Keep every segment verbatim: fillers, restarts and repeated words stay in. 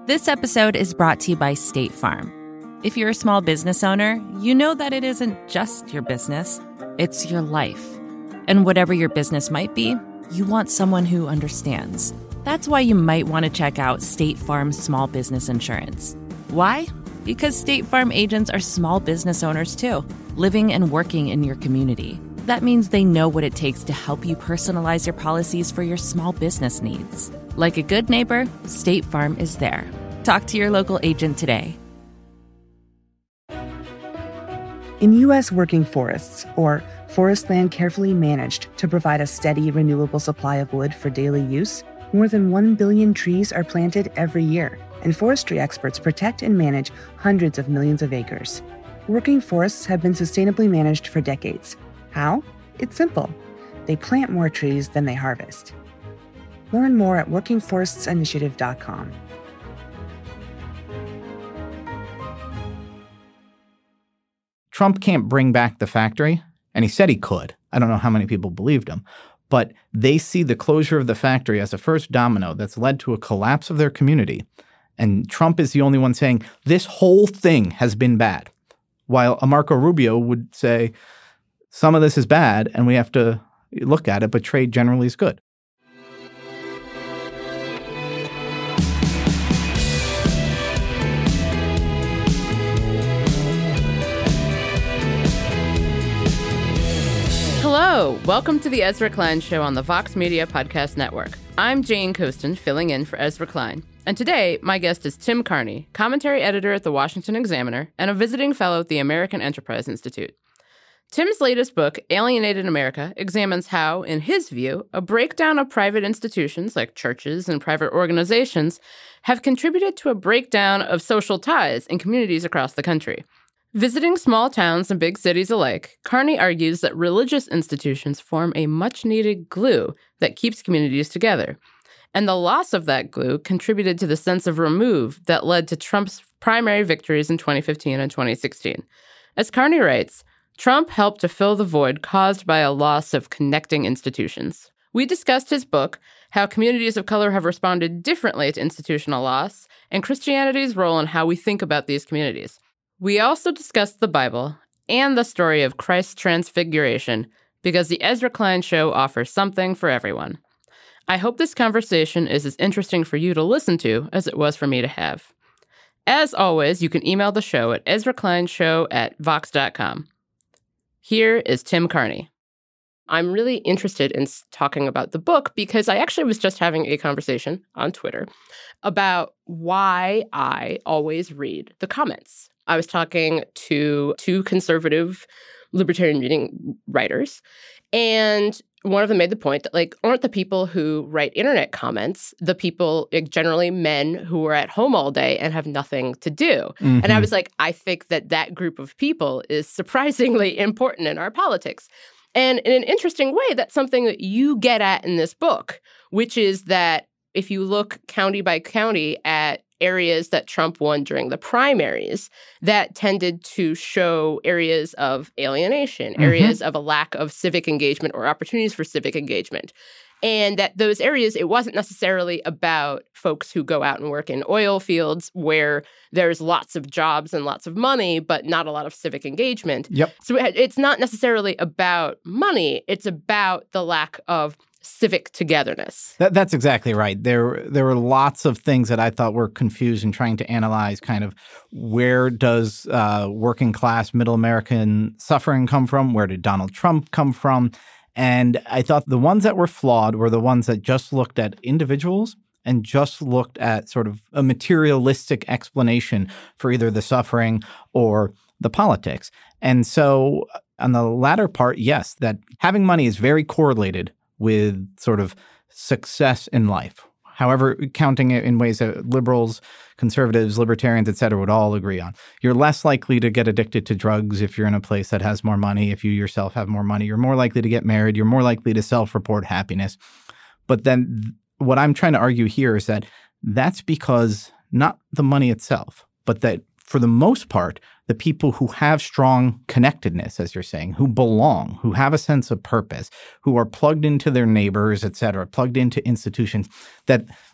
This episode is brought to you by State Farm. If you're a small business owner, you know that it isn't just your business, it's your life. And whatever your business might be, you want someone who understands. That's why you might want to check out State Farm Small Business Insurance. Why? Because State Farm agents are small business owners too, living and working in your community. That means they know what it takes to help you personalize your policies for your small business needs. Like a good neighbor, State Farm is there. Talk to your local agent today. In U S working forests, or forest land carefully managed to provide a steady, renewable supply of wood for daily use, more than one billion trees are planted every year, and forestry experts protect and manage hundreds of millions of acres. Working forests have been sustainably managed for decades. How? It's simple. They plant more trees than they harvest. Learn more at working forests initiative dot com. Trump can't bring back the factory, and he said he could. I don't know how many people believed him. But they see the closure of the factory as a first domino that's led to a collapse of their community. And Trump is the only one saying, this whole thing has been bad. While a Marco Rubio would say, some of this is bad, and we have to look at it, but trade generally is good. Hello, welcome to the Ezra Klein Show on the Vox Media Podcast Network. I'm Jane Coaston, filling in for Ezra Klein. And today, my guest is Tim Carney, commentary editor at the Washington Examiner and a visiting fellow at the American Enterprise Institute. Tim's latest book, Alienated America, examines how, in his view, a breakdown of private institutions like churches and private organizations have contributed to a breakdown of social ties in communities across the country. Visiting small towns and big cities alike, Carney argues that religious institutions form a much-needed glue that keeps communities together. And the loss of that glue contributed to the sense of remove that led to Trump's primary victories in twenty fifteen and twenty sixteen. As Carney writes, Trump helped to fill the void caused by a loss of connecting institutions. We discussed his book, how communities of color have responded differently to institutional loss, and Christianity's role in how we think about these communities. We also discussed the Bible and the story of Christ's transfiguration because the Ezra Klein Show offers something for everyone. I hope this conversation is as interesting for you to listen to as it was for me to have. As always, you can email the show at ezra klein show at vox dot com. Here is Tim Carney. I'm really interested in talking about the book because I actually was just having a conversation on Twitter about why I always read the comments. I was talking to two conservative libertarian reading writers, and one of them made the point that, like, aren't the people who write internet comments the people, like, generally men who are at home all day and have nothing to do? Mm-hmm. And I was like, I think that that group of people is surprisingly important in our politics. And in an interesting way, that's something that you get at in this book, which is that if you look county by county at areas that Trump won during the primaries, that tended to show areas of alienation, mm-hmm. areas of a lack of civic engagement or opportunities for civic engagement. And that those areas, it wasn't necessarily about folks who go out and work in oil fields where there's lots of jobs and lots of money, but not a lot of civic engagement. Yep. So it's not necessarily about money. It's about the lack of civic togetherness. That, that's exactly right. There, there were lots of things that I thought were confused in trying to analyze kind of where does uh, working class middle American suffering come from? Where did Donald Trump come from? And I thought the ones that were flawed were the ones that just looked at individuals and just looked at sort of a materialistic explanation for either the suffering or the politics. And so on the latter part, yes, that having money is very correlated with sort of success in life. However, counting it in ways that liberals, conservatives, libertarians, et cetera, would all agree on. You're less likely to get addicted to drugs if you're in a place that has more money. If you yourself have more money, you're more likely to get married. You're more likely to self-report happiness. But then what I'm trying to argue here is that that's because not the money itself, but that for the most part, the people who have strong connectedness, as you're saying, who belong, who have a sense of purpose, who are plugged into their neighbors, et cetera, plugged into institutions, that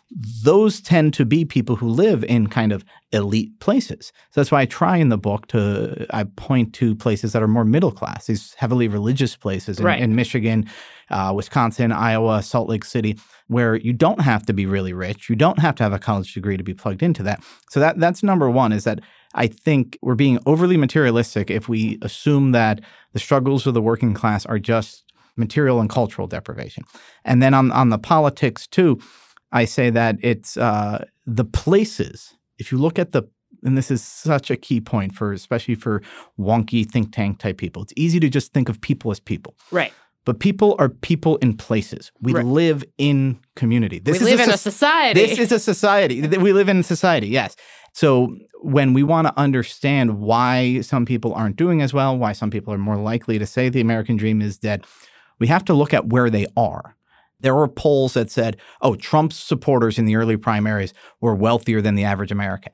those tend to be people who live in kind of elite places. So that's why I try in the book to, I point to places that are more middle class, these heavily religious places in, right. in Michigan, uh, Wisconsin, Iowa, Salt Lake City, where you don't have to be really rich. You don't have to have a college degree to be plugged into that. So that that's number one, is that I think we're being overly materialistic if we assume that the struggles of the working class are just material and cultural deprivation. And then on, on the politics too, I say that it's uh, the places. If you look at the, and this is such a key point for, especially for wonky think tank type people, it's easy to just think of people as people. Right. But people are people in places. We right. live in community. This we is live a, in a society. This is a society. We live in society, yes. So when we want to understand why some people aren't doing as well, why some people are more likely to say the American dream is dead, we have to look at where they are. There were polls that said, oh, Trump's supporters in the early primaries were wealthier than the average American.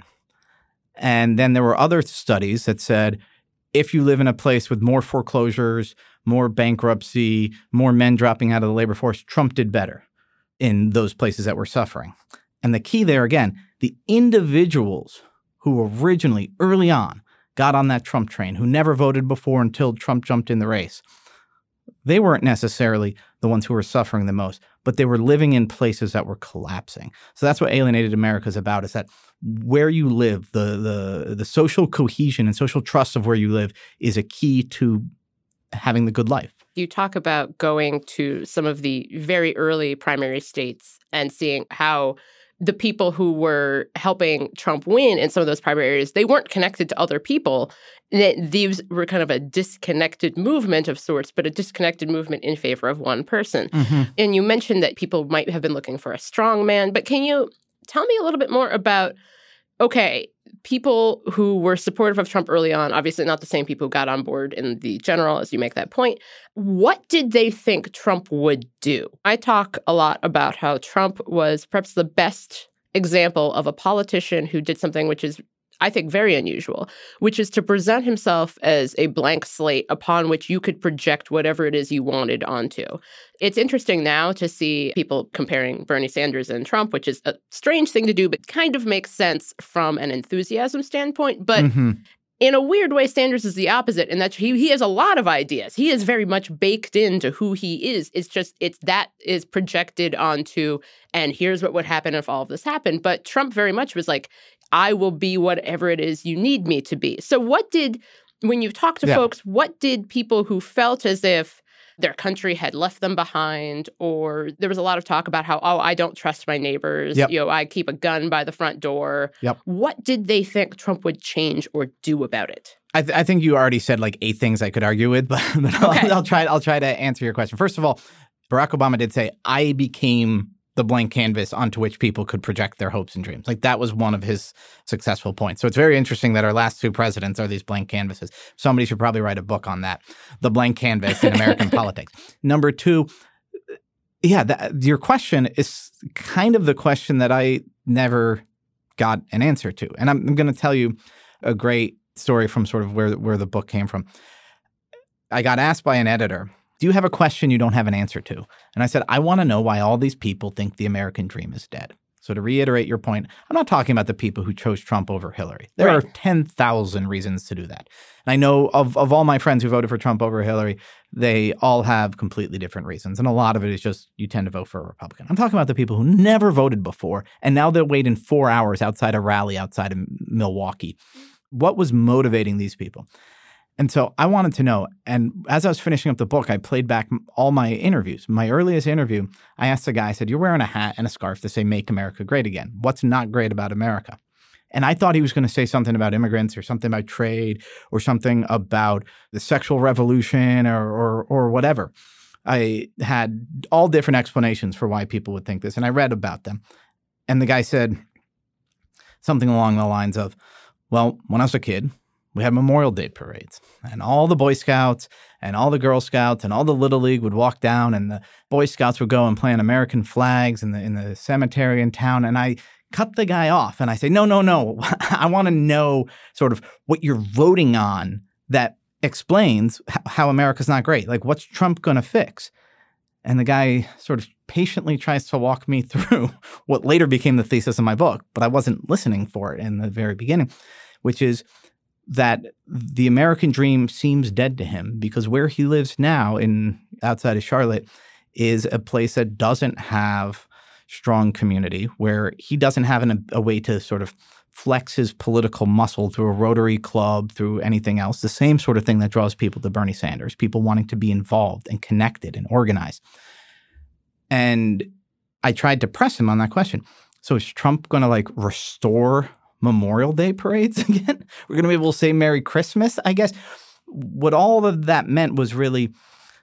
And then there were other studies that said, if you live in a place with more foreclosures, more bankruptcy, more men dropping out of the labor force, Trump did better in those places that were suffering. And the key there, again, the individuals who originally, early on, got on that Trump train, who never voted before until Trump jumped in the race, they weren't necessarily the ones who were suffering the most, but they were living in places that were collapsing. So that's what Alienated America is about, is that where you live, the the the social cohesion and social trust of where you live is a key to having the good life. You talk about going to some of the very early primary states and seeing how the people who were helping Trump win in some of those primary areas, they weren't connected to other people. These were kind of a disconnected movement of sorts, but a disconnected movement in favor of one person. Mm-hmm. And you mentioned that people might have been looking for a strong man, but can you tell me a little bit more about, okay, people who were supportive of Trump early on, obviously not the same people who got on board in the general, as you make that point. What did they think Trump would do? I talk a lot about how Trump was perhaps the best example of a politician who did something which is, I think, very unusual, which is to present himself as a blank slate upon which you could project whatever it is you wanted onto. It's interesting now to see people comparing Bernie Sanders and Trump, which is a strange thing to do, but kind of makes sense from an enthusiasm standpoint. But mm-hmm. in a weird way, Sanders is the opposite in that he, he has a lot of ideas. He is very much baked into who he is. It's just it's that is projected onto, and here's what would happen if all of this happened. But Trump very much was like, I will be whatever it is you need me to be. So what did, when you talk to yeah. folks, what did people who felt as if their country had left them behind, or there was a lot of talk about how, oh, I don't trust my neighbors, yep. you know, I keep a gun by the front door. Yep. What did they think Trump would change or do about it? I, th- I think you already said like eight things I could argue with, but, but I'll, okay. I'll try. I'll try to answer your question. First of all, Barack Obama did say, I became the blank canvas onto which people could project their hopes and dreams. Like that was one of his successful points. So it's very interesting that our last two presidents are these blank canvases. Somebody should probably write a book on that, the blank canvas in American politics. Number two, yeah, that, your question is kind of the question that I never got an answer to. And I'm, I'm going to tell you a great story from sort of where, where the book came from. I got asked by an editor, do you have a question you don't have an answer to? And I said, I want to know why all these people think the American dream is dead. So to reiterate your point, I'm not talking about the people who chose Trump over Hillary. There right. are ten thousand reasons to do that. And I know of, of all my friends who voted for Trump over Hillary, they all have completely different reasons. And a lot of it is just you tend to vote for a Republican. I'm talking about the people who never voted before, and now they're waiting four hours outside a rally outside of Milwaukee. What was motivating these people? And so I wanted to know, and as I was finishing up the book, I played back all my interviews. My earliest interview, I asked the guy, I said, you're wearing a hat and a scarf to say, make America great again. What's not great about America? And I thought he was going to say something about immigrants or something about trade or something about the sexual revolution or, or, or whatever. I had all different explanations for why people would think this, and I read about them. And the guy said something along the lines of, well, when I was a kid, we had Memorial Day parades, and all the Boy Scouts and all the Girl Scouts and all the Little League would walk down, and the Boy Scouts would go and plant American flags in the in the cemetery in town. And I cut the guy off, and I say, no, no, no. I want to know sort of what you're voting on that explains how America's not great. Like, what's Trump going to fix? And the guy sort of patiently tries to walk me through what later became the thesis of my book, but I wasn't listening for it in the very beginning, which is that the American dream seems dead to him because where he lives now in outside of Charlotte is a place that doesn't have strong community, where he doesn't have an, a way to sort of flex his political muscle through a Rotary Club, through anything else, the same sort of thing that draws people to Bernie Sanders, people wanting to be involved and connected and organized. And I tried to press him on that question. So is Trump going to like restore Memorial Day parades again? We're going to be able to say Merry Christmas, I guess. What all of that meant was really,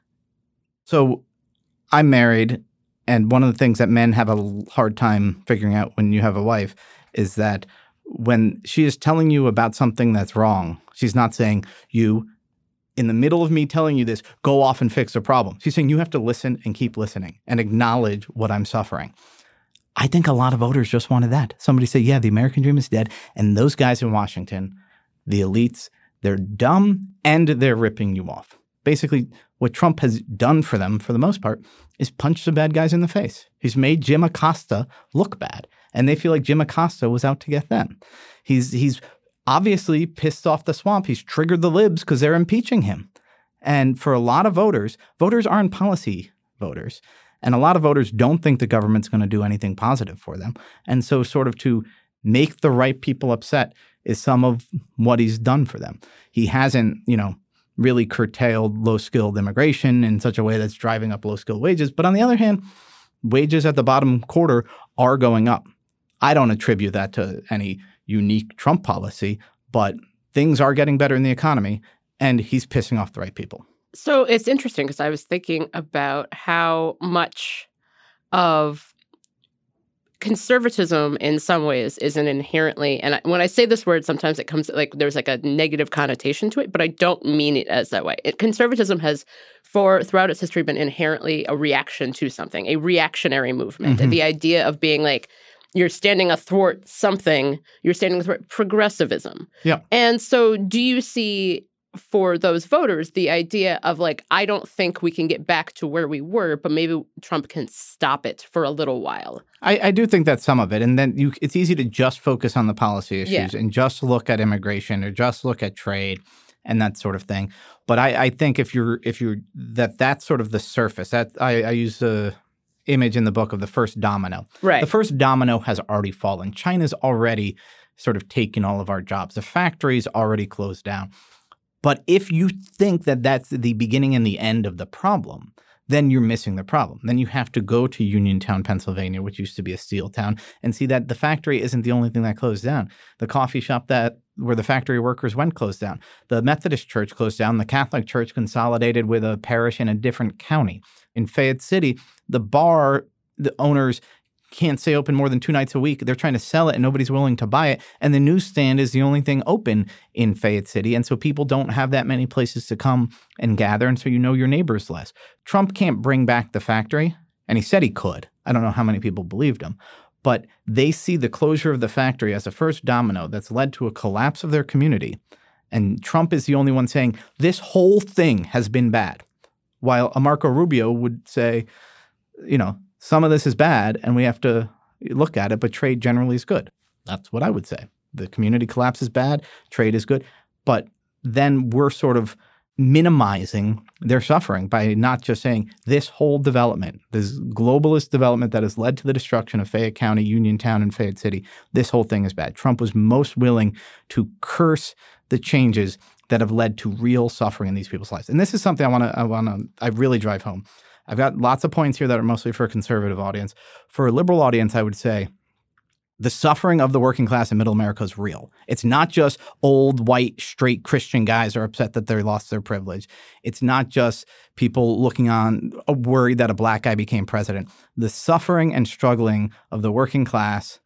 so I'm married, and one of the things that men have a hard time figuring out when you have a wife is that when she is telling you about something that's wrong, she's not saying, you, in the middle of me telling you this, go off and fix the problem. She's saying you have to listen and keep listening and acknowledge what I'm suffering. I think a lot of voters just wanted that. Somebody say, yeah, the American dream is dead. And those guys in Washington, the elites, they're dumb and they're ripping you off. Basically, what Trump has done for them, for the most part, is punch the bad guys in the face. He's made Jim Acosta look bad. And they feel like Jim Acosta was out to get them. He's he's obviously pissed off the swamp. He's triggered the libs because they're impeaching him. And for a lot of voters, voters aren't policy voters. And a lot of voters don't think the government's going to do anything positive for them. And so sort of to make the right people upset is some of what he's done for them. He hasn't, you know, really curtailed low-skilled immigration in such a way that's driving up low-skilled wages. But on the other hand, wages at the bottom quarter are going up. I don't attribute that to any unique Trump policy, but things are getting better in the economy, and he's pissing off the right people. So it's interesting because I was thinking about how much of conservatism in some ways isn't inherently, and I, when I say this word, sometimes it comes like there's like a negative connotation to it, but I don't mean it as that way. It, conservatism has, for throughout its history, been inherently a reaction to something, a reactionary movement. Mm-hmm. The idea of being like, you're standing athwart something, you're standing athwart progressivism. Yeah. And so do you see for those voters the idea of like, I don't think we can get back to where we were, but maybe Trump can stop it for a little while? I, I do think that's some of it. And then you, it's easy to just focus on the policy issues yeah. and just look at immigration or just look at trade and that sort of thing. But I, I think if you're if you're that that's sort of the surface. That I, I use the image in the book of the first domino. Right. The first domino has already fallen. China's already sort of taken all of our jobs. The factory's already closed down. But if you think that that's the beginning and the end of the problem, then you're missing the problem. Then you have to go to Uniontown, Pennsylvania, which used to be a steel town, and see that the factory isn't the only thing that closed down. The coffee shop that where the factory workers went closed down. The Methodist church closed down. The Catholic church consolidated with a parish in a different county. In Fayette City, the bar, the owners can't stay open more than two nights a week. They're trying to sell it and nobody's willing to buy it. And the newsstand is the only thing open in Fayette City. And so people don't have that many places to come and gather. And so you know your neighbors less. Trump can't bring back the factory. And he said he could. I don't know how many people believed him. But they see the closure of the factory as the first domino that's led to a collapse of their community. And Trump is the only one saying this whole thing has been bad. While a Marco Rubio would say, you know, some of this is bad and we have to look at it, but trade generally is good. That's what I would say. The community collapse is bad, trade is good. But then we're sort of minimizing their suffering by not just saying this whole development, this globalist development that has led to the destruction of Fayette County, Uniontown, and Fayette City, this whole thing is bad. Trump was most willing to curse the changes that have led to real suffering in these people's lives. And this is something I want to, I want to, I really drive home. I've got lots of points here that are mostly for a conservative audience. For a liberal audience, I would say the suffering of the working class in middle America is real. It's not just old, white, straight Christian guys are upset that they lost their privilege. It's not just people looking on, uh, worried that a black guy became president. The suffering and struggling of the working class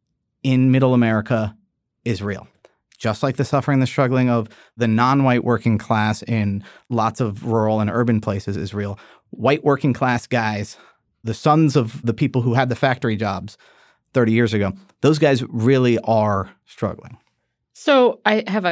in middle America is real. Just like the suffering, the struggling of the non-white working class in lots of rural and urban places is real. White working class guys, the sons of the people who had the factory jobs thirty years ago, those guys really are struggling. So I have a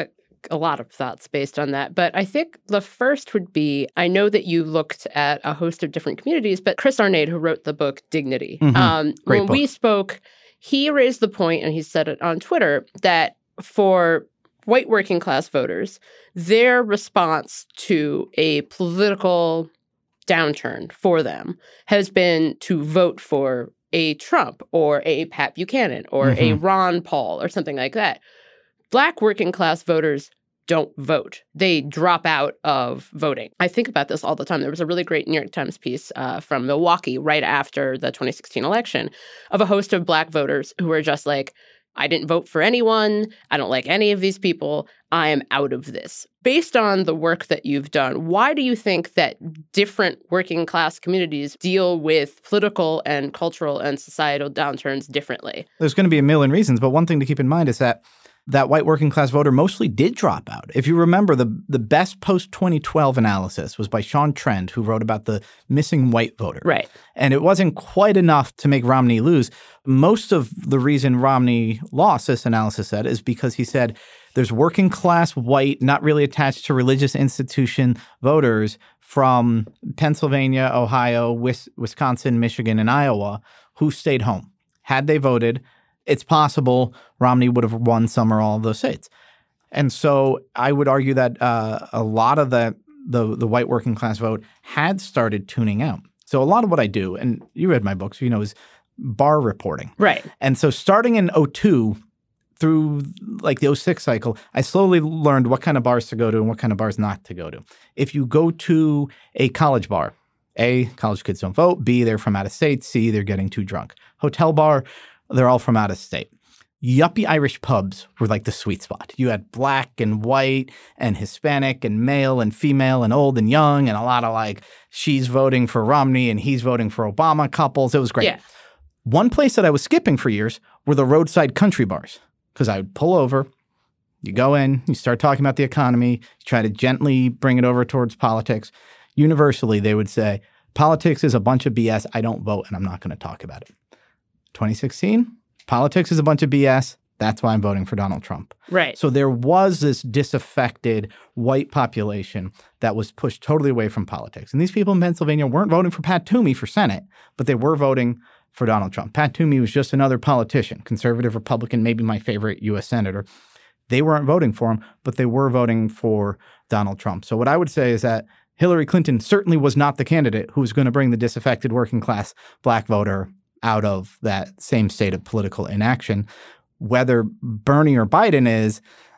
a lot of thoughts based on that. But I think the first would be, I know that you looked at a host of different communities, but Chris Arnade, who wrote the book Dignity, Mm-hmm. um, Great when book. we spoke, he raised the point, and he said it on Twitter, that for white working class voters, their response to a political downturn for them has been to vote for a Trump or a Pat Buchanan or Mm-hmm. a Ron Paul or something like that. Black working class voters don't vote. They drop out of voting. I think about this all the time. There was a really great New York Times piece uh, from Milwaukee right after the twenty sixteen election of a host of Black voters who were just like, I didn't vote for anyone. I don't like any of these people. I am out of this. Based on the work that you've done, why do you think that different working class communities deal with political and cultural and societal downturns differently? There's going to be a million reasons, but one thing to keep in mind is that that white working class voter mostly did drop out. If you remember, the, the best post twenty twelve analysis was by Sean Trend, who wrote about the missing white voter. Right. And it wasn't quite enough to make Romney lose. Most of the reason Romney lost, this analysis said, is because he said there's working class white, not really attached to religious institution voters from Pennsylvania, Ohio, Wis- Wisconsin, Michigan, and Iowa who stayed home. Had they voted, it's possible Romney would have won some or all of those states. And so I would argue that uh, a lot of the, the the white working class vote had started tuning out. So a lot of what I do, and you read my books, you know, is bar reporting. Right. And so starting in oh two through like the oh six cycle, I slowly learned what kind of bars to go to and what kind of bars not to go to. If you go to a college bar, A, college kids don't vote. B, they're from out of state. C, they're getting too drunk. Hotel bar, they're all from out of state. Yuppie Irish pubs were like the sweet spot. You had black and white and Hispanic and male and female and old and young and a lot of like she's voting for Romney and he's voting for Obama couples. It was great. Yeah. One place that I was skipping for years were the roadside country bars because I would pull over, you go in, you start talking about the economy, you try to gently bring it over towards politics. Universally, they would say, politics is a bunch of B S. I don't vote and I'm not going to talk about it. twenty sixteen, politics is a bunch of B S. That's why I'm voting for Donald Trump. Right. So there was this disaffected white population that was pushed totally away from politics. And these people in Pennsylvania weren't voting for Pat Toomey for Senate, but they were voting for Donald Trump. Pat Toomey was just another politician, conservative Republican, maybe my favorite U S senator. They weren't voting for him, but they were voting for Donald Trump. So what I would say is that Hillary Clinton certainly was not the candidate who was going to bring the disaffected working class black voter out of that same state of political inaction. Whether Bernie or Biden is,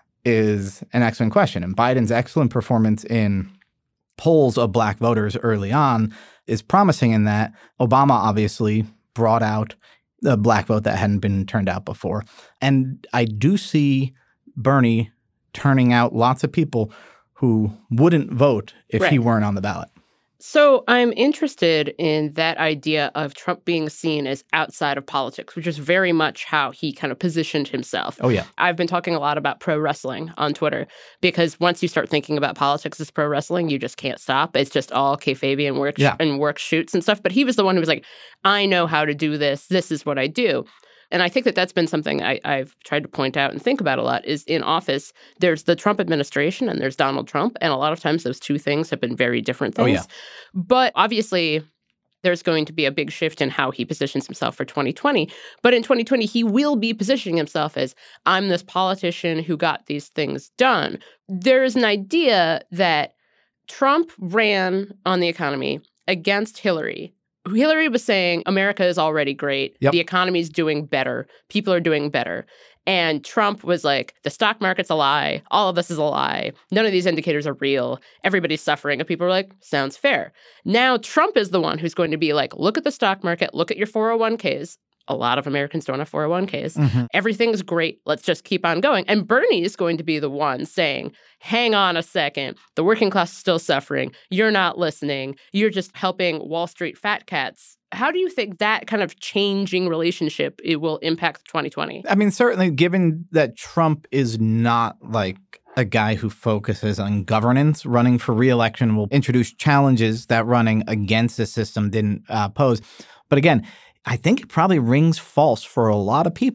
is an excellent question. And Biden's excellent performance in polls of black voters early on is promising in that Obama obviously brought out the black vote that hadn't been turned out before. And I do see Bernie turning out lots of people who wouldn't vote if Right. he weren't on the ballot. So I'm interested in that idea of Trump being seen as outside of politics, which is very much how he kind of positioned himself. Oh, yeah. I've been talking a lot about pro wrestling on Twitter because once you start thinking about politics as pro wrestling, you just can't stop. It's just all kayfabe and work, Yeah. and work shoots and stuff. But he was the one who was like, I know how to do this. This is what I do. And I think that that's been something I, I've tried to point out and think about a lot is in office, there's the Trump administration and there's Donald Trump. And a lot of times those two things have been very different things. Oh, yeah. But obviously, there's going to be a big shift in how he positions himself for twenty twenty. But in twenty twenty, he will be positioning himself as, I'm this politician who got these things done. There's an idea that Trump ran on the economy against Hillary. Hillary was saying America is already great. Yep. The economy is doing better. People are doing better. And Trump was like, the stock market's a lie. All of this is a lie. None of these indicators are real. Everybody's suffering. And people are like, sounds fair. Now Trump is the one who's going to be like, look at the stock market. Look at your four oh one k's. A lot of Americans don't have four oh one k's. Mm-hmm. Everything's great. Let's just keep on going. And Bernie is going to be the one saying, hang on a second. The working class is still suffering. You're not listening. You're just helping Wall Street fat cats. How do you think that kind of changing relationship it will impact twenty twenty? I mean, certainly given that Trump is not like a guy who focuses on governance, running for re-election will introduce challenges that running against the system didn't uh, pose. But again, I think it probably rings false for a lot of people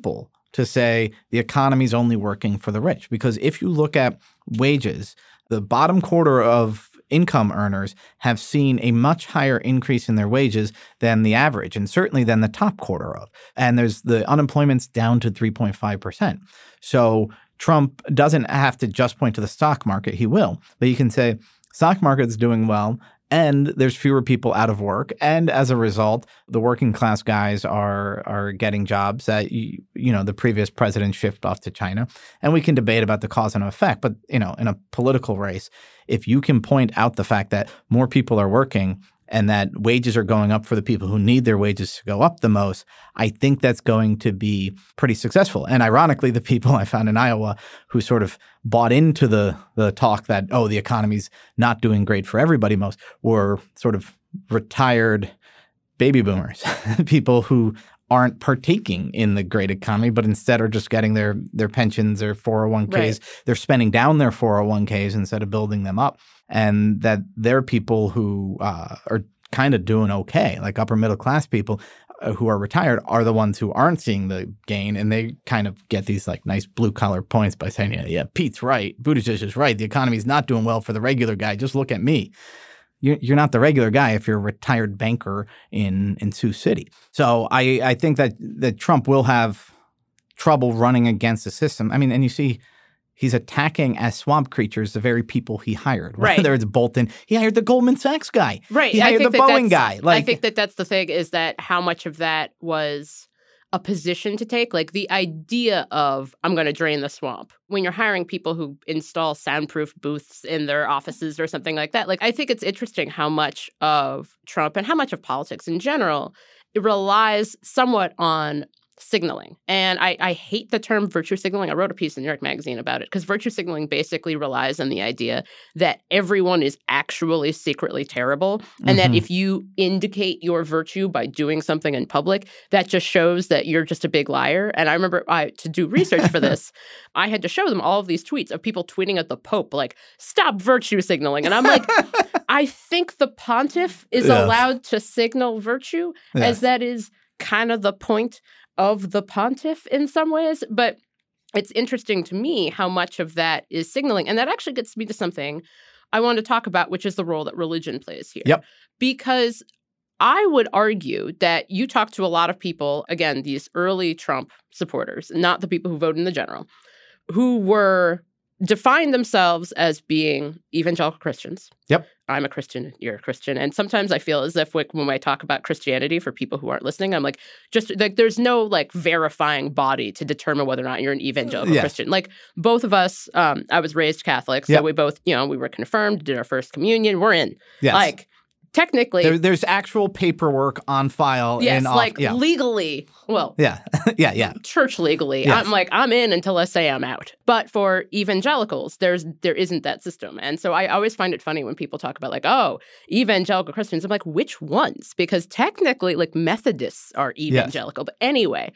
to say the economy is only working for the rich. Because if you look at wages, the bottom quarter of income earners have seen a much higher increase in their wages than the average, and certainly than the top quarter of. And there's the unemployment's down to three point five percent. So Trump doesn't have to just point to the stock market. He will. But you can say stock market's doing well, and there's fewer people out of work. And as a result, the working class guys are are getting jobs that, you, you know, the previous president shipped off to China. And we can debate about the cause and effect. But, you know, in a political race, if you can point out the fact that more people are working and that wages are going up for the people who need their wages to go up the most, I think that's going to be pretty successful. And ironically, the people I found in Iowa who sort of bought into the the talk that, oh, the economy's not doing great for everybody most were sort of retired baby boomers, people who aren't partaking in the great economy, but instead are just getting their their pensions, their four oh one k's. Right. They're spending down their four oh one k's instead of building them up. And that they're people who uh, are kind of doing okay, like upper middle class people uh, who are retired are the ones who aren't seeing the gain. And they kind of get these like nice blue collar points by saying, yeah, yeah, Pete's right. Buttigieg is right. The economy's not doing well for the regular guy. Just look at me. You're not the regular guy if you're a retired banker in, in Sioux City. So I, I think that, that Trump will have trouble running against the system. I mean, and you see he's attacking as swamp creatures the very people he hired. Right. Whether it's Bolton, he hired the Goldman Sachs guy. Right. He hired the Boeing guy. Like, I think that that's the thing is that how much of that was a position to take, like the idea of I'm going to drain the swamp when you're hiring people who install soundproof booths in their offices or something like that. Like, I think it's interesting how much of Trump and how much of politics in general, it relies somewhat on signaling. And I, I hate the term virtue signaling. I wrote a piece in New York Magazine about it because virtue signaling basically relies on the idea that everyone is actually secretly terrible and mm-hmm. that if you indicate your virtue by doing something in public, that just shows that you're just a big liar. And I remember I, to do research for this, I had to show them all of these tweets of people tweeting at the Pope like, stop virtue signaling. And I'm like, I think the pontiff is yes. allowed to signal virtue yes. as that is kind of the point of the pontiff in some ways, but it's interesting to me how much of that is signaling. And that actually gets me to something I want to talk about, which is the role that religion plays here. Yep. Because I would argue that you talk to a lot of people, again, these early Trump supporters, not the people who voted in the general, who were defined themselves as being evangelical Christians. Yep. I'm a Christian, you're a Christian. And sometimes I feel as if like, when I talk about Christianity for people who aren't listening, I'm like, just like there's no like verifying body to determine whether or not you're an evangelical yeah. Christian. Like both of us, um, I was raised Catholic. So yep. we both, you know, we were confirmed, did our first communion, we're in. Yes. Like technically. There, there's actual paperwork on file. Yes, in like off, yeah. legally. Well, yeah, yeah, yeah. Church legally. Yes. I'm like, I'm in until I say I'm out. But for evangelicals, there's there isn't that system. And so I always find it funny when people talk about like, oh, evangelical Christians. I'm like, which ones? Because technically, like Methodists are evangelical. Yes. But anyway,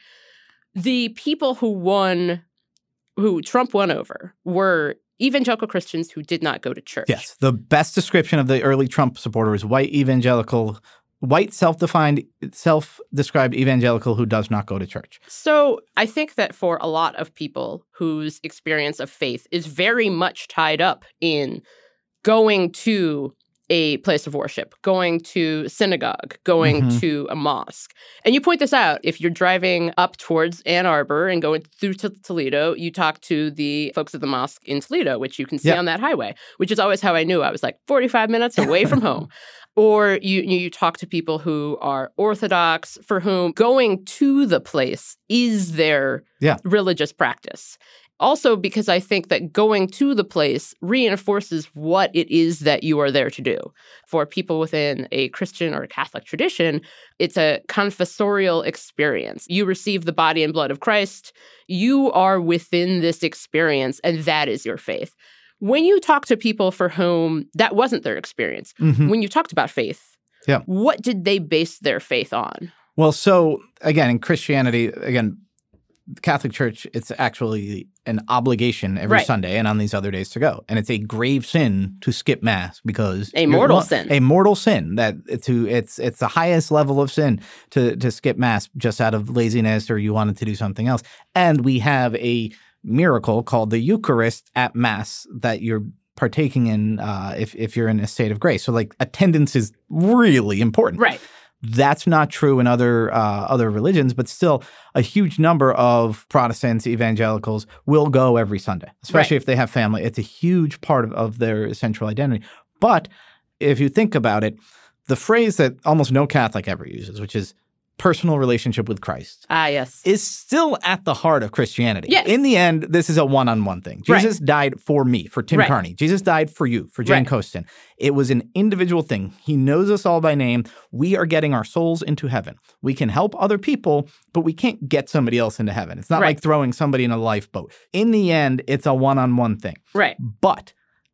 the people who won, who Trump won over were evangelical Christians who did not go to church. Yes. The best description of the early Trump supporter is white evangelical, white self-defined, self-described evangelical who does not go to church. So I think that for a lot of people whose experience of faith is very much tied up in going to a place of worship, going to synagogue, going mm-hmm. to a mosque. And you point this out. If you're driving up towards Ann Arbor and going through to Toledo, you talk to the folks at the mosque in Toledo, which you can see yep. on that highway, which is always how I knew I was like forty-five minutes away from home. Or you you talk to people who are Orthodox, for whom going to the place is their yeah. religious practice. Also, because I think that going to the place reinforces what it is that you are there to do. For people within a Christian or a Catholic tradition, it's a confessorial experience. You receive the body and blood of Christ. You are within this experience, and that is your faith. When you talk to people for whom that wasn't their experience, mm-hmm. when you talked about faith, yeah. what did they base their faith on? Well, so again, in Christianity, again, the Catholic Church, it's actually an obligation every Right. Sunday and on these other days to go. And it's a grave sin to skip Mass because A you're- mortal well, sin. A mortal sin that to it's it's the highest level of sin to to skip Mass just out of laziness or you wanted to do something else. And we have a miracle called the Eucharist at Mass that you're partaking in uh, if if you're in a state of grace. So like attendance is really important. Right. That's not true in other uh, other religions, but still a huge number of Protestants, evangelicals will go every Sunday, especially Right. if they have family. It's a huge part of, of their central identity. But if you think about it, the phrase that almost no Catholic ever uses, which is personal relationship with Christ, Ah, yes. is still at the heart of Christianity. Yes. In the end, this is a one-on-one thing. Right. Jesus died for me, for Tim Right. Carney. Jesus died for you, for Jane Right. Costin. It was an individual thing. He knows us all by name. We are getting our souls into heaven. We can help other people, but we can't get somebody else into heaven. It's not Right. like throwing somebody in a lifeboat. In the end, it's a one-on-one thing. Right. But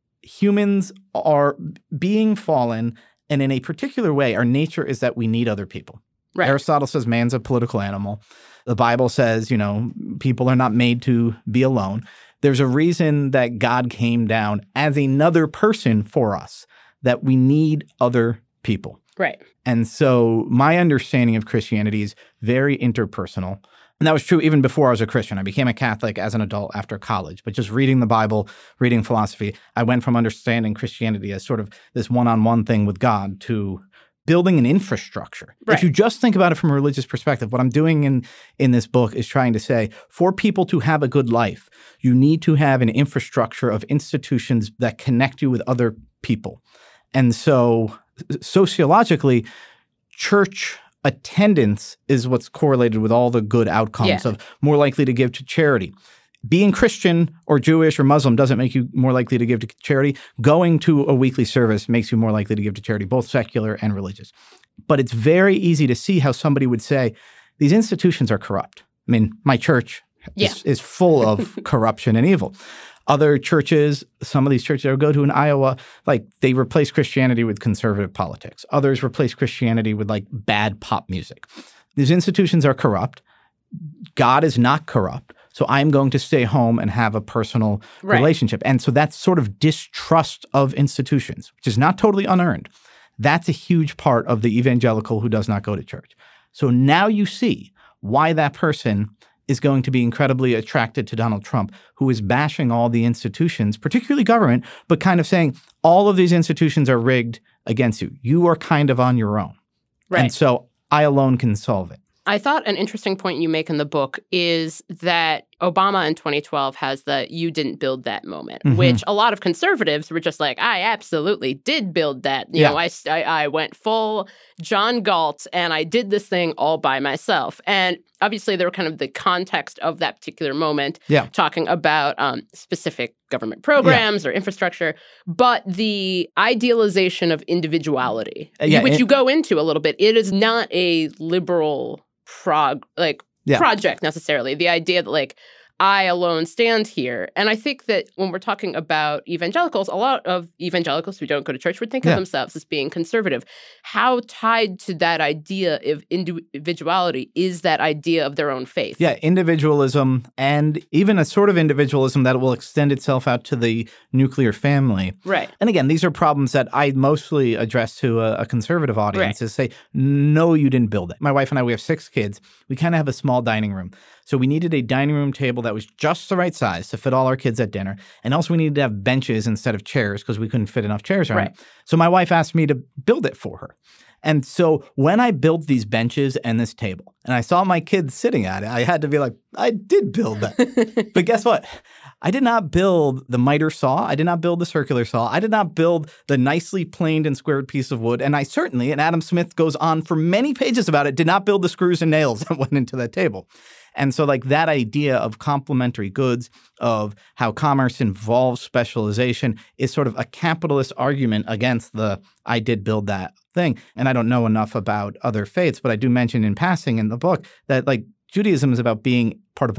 humans are being fallen, and in a particular way, our nature is that we need other people. Right. Aristotle says man's a political animal. The Bible says, you know, people are not made to be alone. There's a reason that God came down as another person for us, that we need other people. Right. And so my understanding of Christianity is very interpersonal. And that was true even before I was a Christian. I became a Catholic as an adult after college. But just reading the Bible, reading philosophy, I went from understanding Christianity as sort of this one-on-one thing with God to building an infrastructure. Right. If you just think about it from a religious perspective, what I'm doing in, in this book is trying to say, for people to have a good life, you need to have an infrastructure of institutions that connect you with other people. And so sociologically, church attendance is what's correlated with all the good outcomes Yeah. of more likely to give to charity. Being Christian or Jewish or Muslim doesn't make you more likely to give to charity. Going to a weekly service makes you more likely to give to charity, both secular and religious. But it's very easy to see how somebody would say, these institutions are corrupt. I mean, my church Yeah. is, is full of corruption and evil. Other churches, some of these churches I go to in Iowa, like they replace Christianity with conservative politics. Others replace Christianity with like bad pop music. These institutions are corrupt. God is not corrupt. So I'm going to stay home and have a personal Right. relationship. And so that's sort of distrust of institutions, which is not totally unearned. That's a huge part of the evangelical who does not go to church. So now you see why that person is going to be incredibly attracted to Donald Trump, who is bashing all the institutions, particularly government, but kind of saying all of these institutions are rigged against you. You are kind of on your own. Right. And so I alone can solve it. I thought an interesting point you make in the book is that Obama in twenty twelve has the "you didn't build that" moment, Mhm. which a lot of conservatives were just like, I absolutely did build that. You Yeah. know, I, I, I went full John Galt and I did this thing all by myself. And obviously, there were kind of the context of that particular moment, Yeah. talking about um, specific government programs or infrastructure, but the idealization of individuality, Uh, yeah, which it- you go into a little bit, it is not a liberal prog like Yeah. project necessarily. The idea that like I alone stand here. And I think that when we're talking about evangelicals, a lot of evangelicals who don't go to church would think Yeah. of themselves as being conservative. How tied to that idea of individuality is that idea of their own faith? Yeah, individualism and even a sort of individualism that will extend itself out to the nuclear family. Right. And again, these are problems that I mostly address to a, a conservative audience Right. is say, no, you didn't build it. My wife and I, we have six kids. We kind of have a small dining room. So we needed a dining room table that was just the right size to fit all our kids at dinner. And also we needed to have benches instead of chairs because we couldn't fit enough chairs around. Right. it. So my wife asked me to build it for her. And so when I built these benches and this table, and I saw my kids sitting at it, I had to be like, I did build that. But guess what? I did not build the miter saw. I did not build the circular saw. I did not build the nicely planed and squared piece of wood. And I certainly, and Adam Smith goes on for many pages about it, did not build the screws and nails that went into that table. And so like that idea of complementary goods, of how commerce involves specialization is sort of a capitalist argument against the I did build that thing. And I don't know enough about other faiths, but I do mention in passing in the book that like Judaism is about being part of a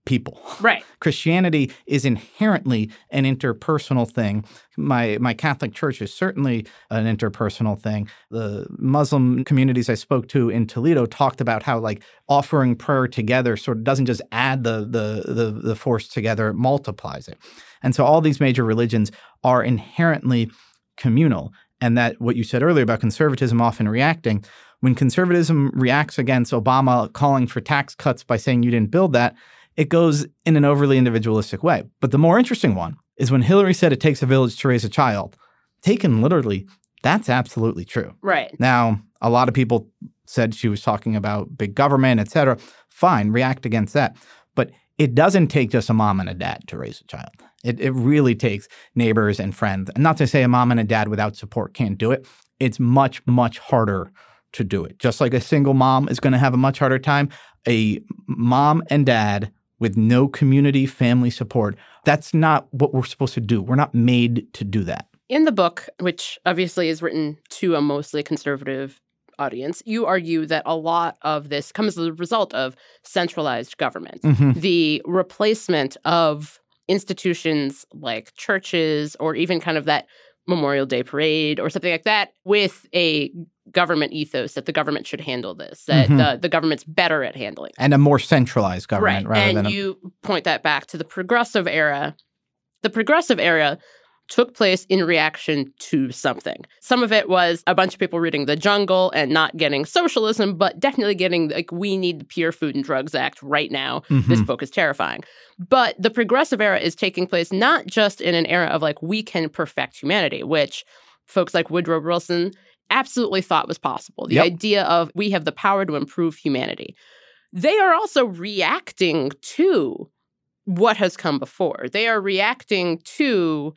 people. Right. Christianity is inherently an interpersonal thing. My my Catholic Church is certainly an interpersonal thing. The Muslim communities I spoke to in Toledo talked about how like offering prayer together sort of doesn't just add the the the, the force together, it multiplies it. And so all these major religions are inherently communal. And that what you said earlier about conservatism often reacting, when conservatism reacts against Obama calling for tax cuts by saying you didn't build that, it goes in an overly individualistic way. But the more interesting one is when Hillary said it takes a village to raise a child. Taken literally, that's absolutely true. Right. Now, a lot of people said she was talking about big government, et cetera. Fine, react against that. But it doesn't take just a mom and a dad to raise a child. It, it really takes neighbors and friends. And not to say a mom and a dad without support can't do it. It's much, much harder to do it. Just like a single mom is going to have a much harder time, a mom and dad with no community family support, that's not what we're supposed to do. We're not made to do that. In the book, which obviously is written to a mostly conservative audience, you argue that a lot of this comes as a result of centralized government. Mm-hmm. The replacement of institutions like churches or even kind of that Memorial Day parade or something like that with a government ethos that the government should handle this, that mm-hmm. the, the government's better at handling. And a more centralized government right. rather and than a... you point that back to the progressive era. The progressive era took place in reaction to something. Some of it was a bunch of people reading The Jungle and not getting socialism, but definitely getting, like, we need the Pure Food and Drugs Act right now. Mm-hmm. This book is terrifying. But the progressive era is taking place not just in an era of, like, we can perfect humanity, which folks like Woodrow Wilson absolutely thought was possible. The yep. idea of we have the power to improve humanity. They are also reacting to what has come before. They are reacting to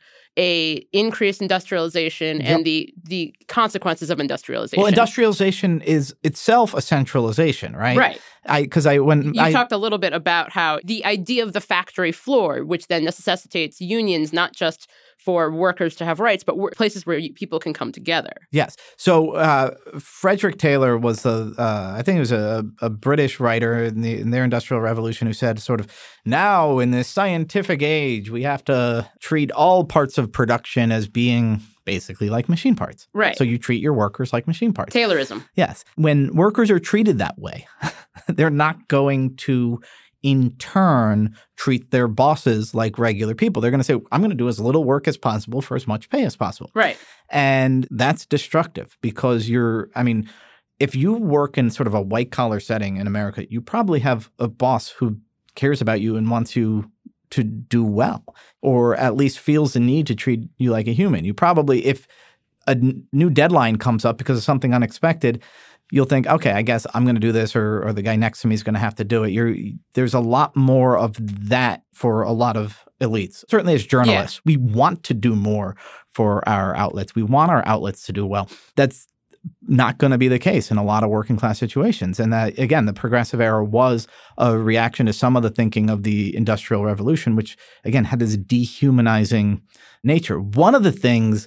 a increased industrialization yep. and the the consequences of industrialization. Well, industrialization is itself a centralization, right? Right. I because I when you I, talked a little bit about how the idea of the factory floor, which then necessitates unions, not just for workers to have rights, but wor- places where you, people can come together. Yes. So uh, Frederick Taylor was a, uh, I think he was a, a British writer in, the, in their Industrial Revolution who said sort of, now in this scientific age, we have to treat all parts of production as being basically like machine parts. Right. So you treat your workers like machine parts. Taylorism. Yes. When workers are treated that way, they're not going to in turn treat their bosses like regular people. They're going to say, I'm going to do as little work as possible for as much pay as possible. Right. And that's destructive because you're, I mean, if you work in sort of a white collar setting in America, you probably have a boss who cares about you and wants you to do well, or at least feels the need to treat you like a human. You probably, if a n- new deadline comes up because of something unexpected, you'll think, okay, I guess I'm going to do this, or, or the guy next to me is going to have to do it. You're, there's a lot more of that for a lot of elites. Certainly as journalists, yeah. we want to do more for our outlets. We want our outlets to do well. That's not going to be the case in a lot of working class situations. And that, again, the progressive era was a reaction to some of the thinking of the Industrial Revolution, which, again, had this dehumanizing nature. One of the things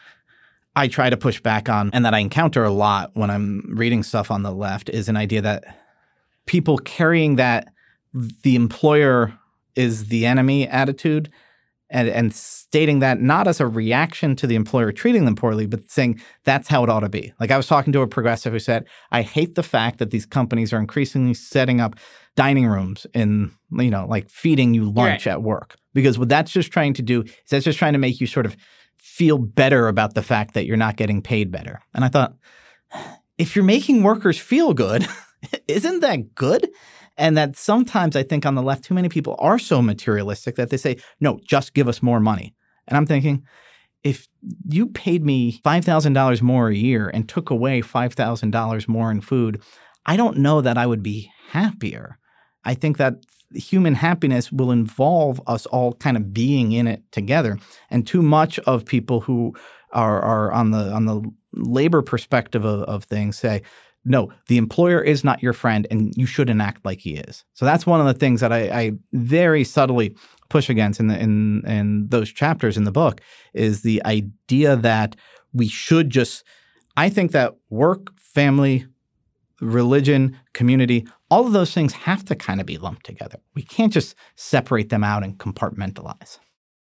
I try to push back on and that I encounter a lot when I'm reading stuff on the left is an idea that people carrying that the employer is the enemy attitude and, and stating that not as a reaction to the employer treating them poorly, but saying that's how it ought to be. Like I was talking to a progressive who said, I hate the fact that these companies are increasingly setting up dining rooms in, you know, like feeding you lunch right. at work. Because what that's just trying to do is that's just trying to make you sort of feel better about the fact that you're not getting paid better. And I thought, if you're making workers feel good, isn't that good? And that sometimes I think on the left, too many people are so materialistic that they say, no, just give us more money. And I'm thinking, if you paid me five thousand dollars more a year and took away five thousand dollars more in food, I don't know that I would be happier. I think that human happiness will involve us all kind of being in it together. And too much of people who are, are on the on the labor perspective of, of things say, no, the employer is not your friend and you shouldn't act like he is. So that's one of the things that I, I very subtly push against in, the, in, in those chapters in the book is the idea that we should just – I think that work, family, religion, community all of those things have to kind of be lumped together. We can't just separate them out and compartmentalize.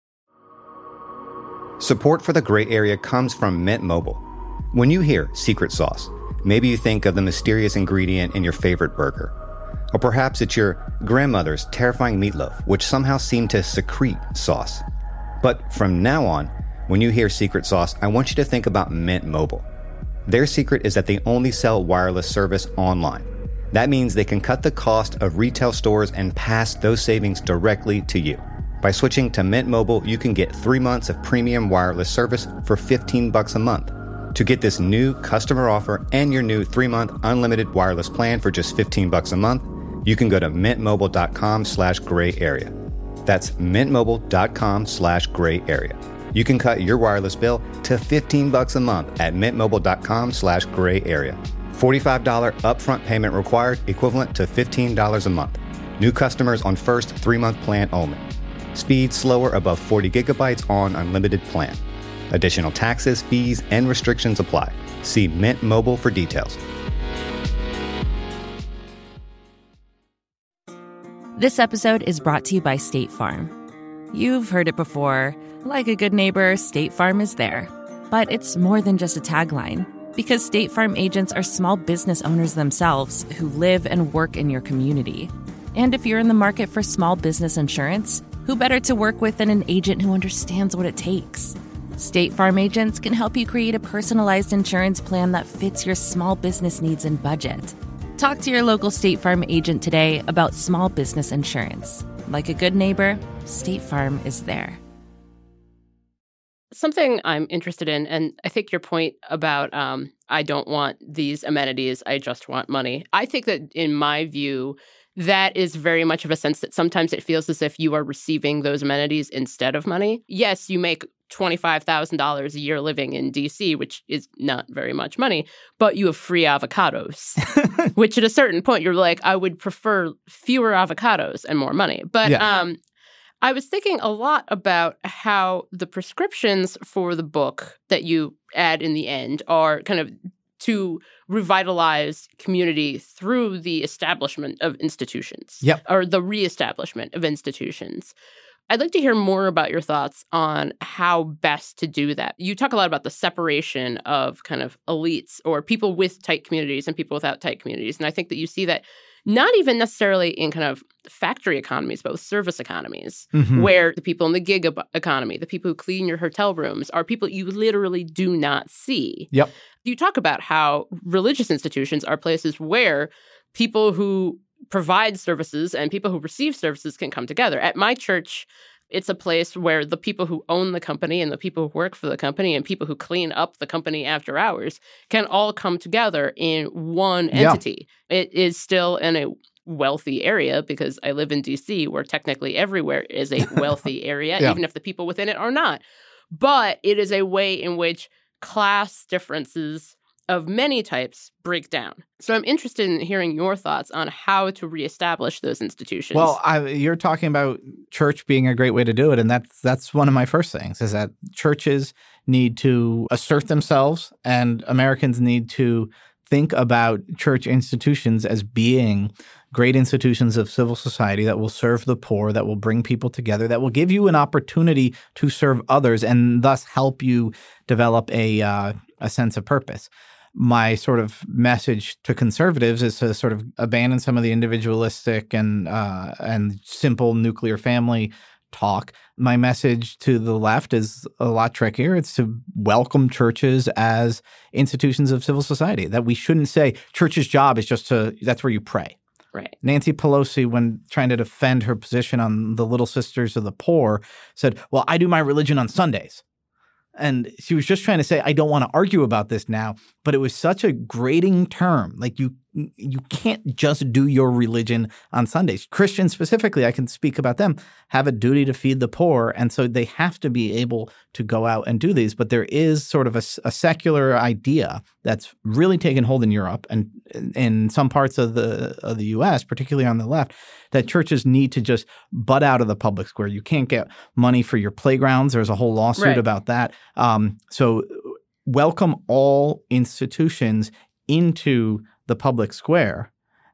Support for the Gray Area comes from Mint Mobile. When you hear secret sauce, maybe you think of the mysterious ingredient in your favorite burger. Or perhaps it's your grandmother's terrifying meatloaf, which somehow seemed to secrete sauce. But from now on, when you hear secret sauce, I want you to think about Mint Mobile. Their secret is that they only sell wireless service online. That means they can cut the cost of retail stores and pass those savings directly to you. By switching to Mint Mobile, you can get three months of premium wireless service for fifteen bucks a month. To get this new customer offer and your new three-month unlimited wireless plan for just fifteen bucks a month, you can go to mintmobile.com slash gray area. That's mintmobile.com slash gray area. You can cut your wireless bill to fifteen bucks a month at mintmobile.com slash gray area. forty-five dollars upfront payment required, equivalent to fifteen dollars a month. New customers on first three-month plan only. Speed slower above forty gigabytes on unlimited plan. Additional taxes, fees, and restrictions apply. See Mint Mobile for details. This episode is brought to you by State Farm. You've heard it before. Like a good neighbor, State Farm is there. But it's more than just a tagline. Because State Farm agents are small business owners themselves who live and work in your community. And if you're in the market for small business insurance, who better to work with than an agent who understands what it takes? State Farm agents can help you create a personalized insurance plan that fits your small business needs and budget. Talk to your local State Farm agent today about small business insurance. Like a good neighbor, State Farm is there. Something I'm interested in, and I think your point about um, I don't want these amenities, I just want money. I think that in my view, that is very much of a sense that sometimes it feels as if you are receiving those amenities instead of money. Yes, you make twenty-five thousand dollars a year living in D C, which is not very much money, but you have free avocados, which at a certain point you're like, I would prefer fewer avocados and more money. But yeah. um, I was thinking a lot about how the prescriptions for the book that you add in the end are kind of to revitalize community through the establishment of institutions, yep. or the reestablishment of institutions. I'd like to hear more about your thoughts on how best to do that. You talk a lot about the separation of kind of elites or people with tight communities and people without tight communities. And I think that you see that not even necessarily in kind of factory economies, but with service economies, mm-hmm. where the people in the gig economy, the people who clean your hotel rooms are people you literally do not see. Yep. You talk about how religious institutions are places where people who provide services and people who receive services can come together. At my church, it's a place where the people who own the company and the people who work for the company and people who clean up the company after hours can all come together in one entity. Yeah. It is still in a wealthy area because I live in D C where technically everywhere is a wealthy area, yeah. even if the people within it are not. But it is a way in which class differences of many types break down. So I'm interested in hearing your thoughts on how to reestablish those institutions. Well, I, you're talking about church being a great way to do it, and that's that's one of my first things, is that churches need to assert themselves, and Americans need to think about church institutions as being great institutions of civil society that will serve the poor, that will bring people together, that will give you an opportunity to serve others, and thus help you develop a uh, a sense of purpose. My sort of message to conservatives is to sort of abandon some of the individualistic and uh, and simple nuclear family talk. My message to the left is a lot trickier. It's to welcome churches as institutions of civil society, that we shouldn't say church's job is just to – that's where you pray. Right. Nancy Pelosi, when trying to defend her position on the Little Sisters of the Poor, said, well, I do my religion on Sundays. And she was just trying to say, I don't want to argue about this now, but it was such a grating term. Like you you can't just do your religion on Sundays. Christians specifically, I can speak about them, have a duty to feed the poor. And so they have to be able to go out and do these. But there is sort of a, a secular idea that's really taken hold in Europe and in some parts of the of the U S, particularly on the left, that churches need to just butt out of the public square. You can't get money for your playgrounds. There's a whole lawsuit right. about that. Um, so welcome all institutions into the public square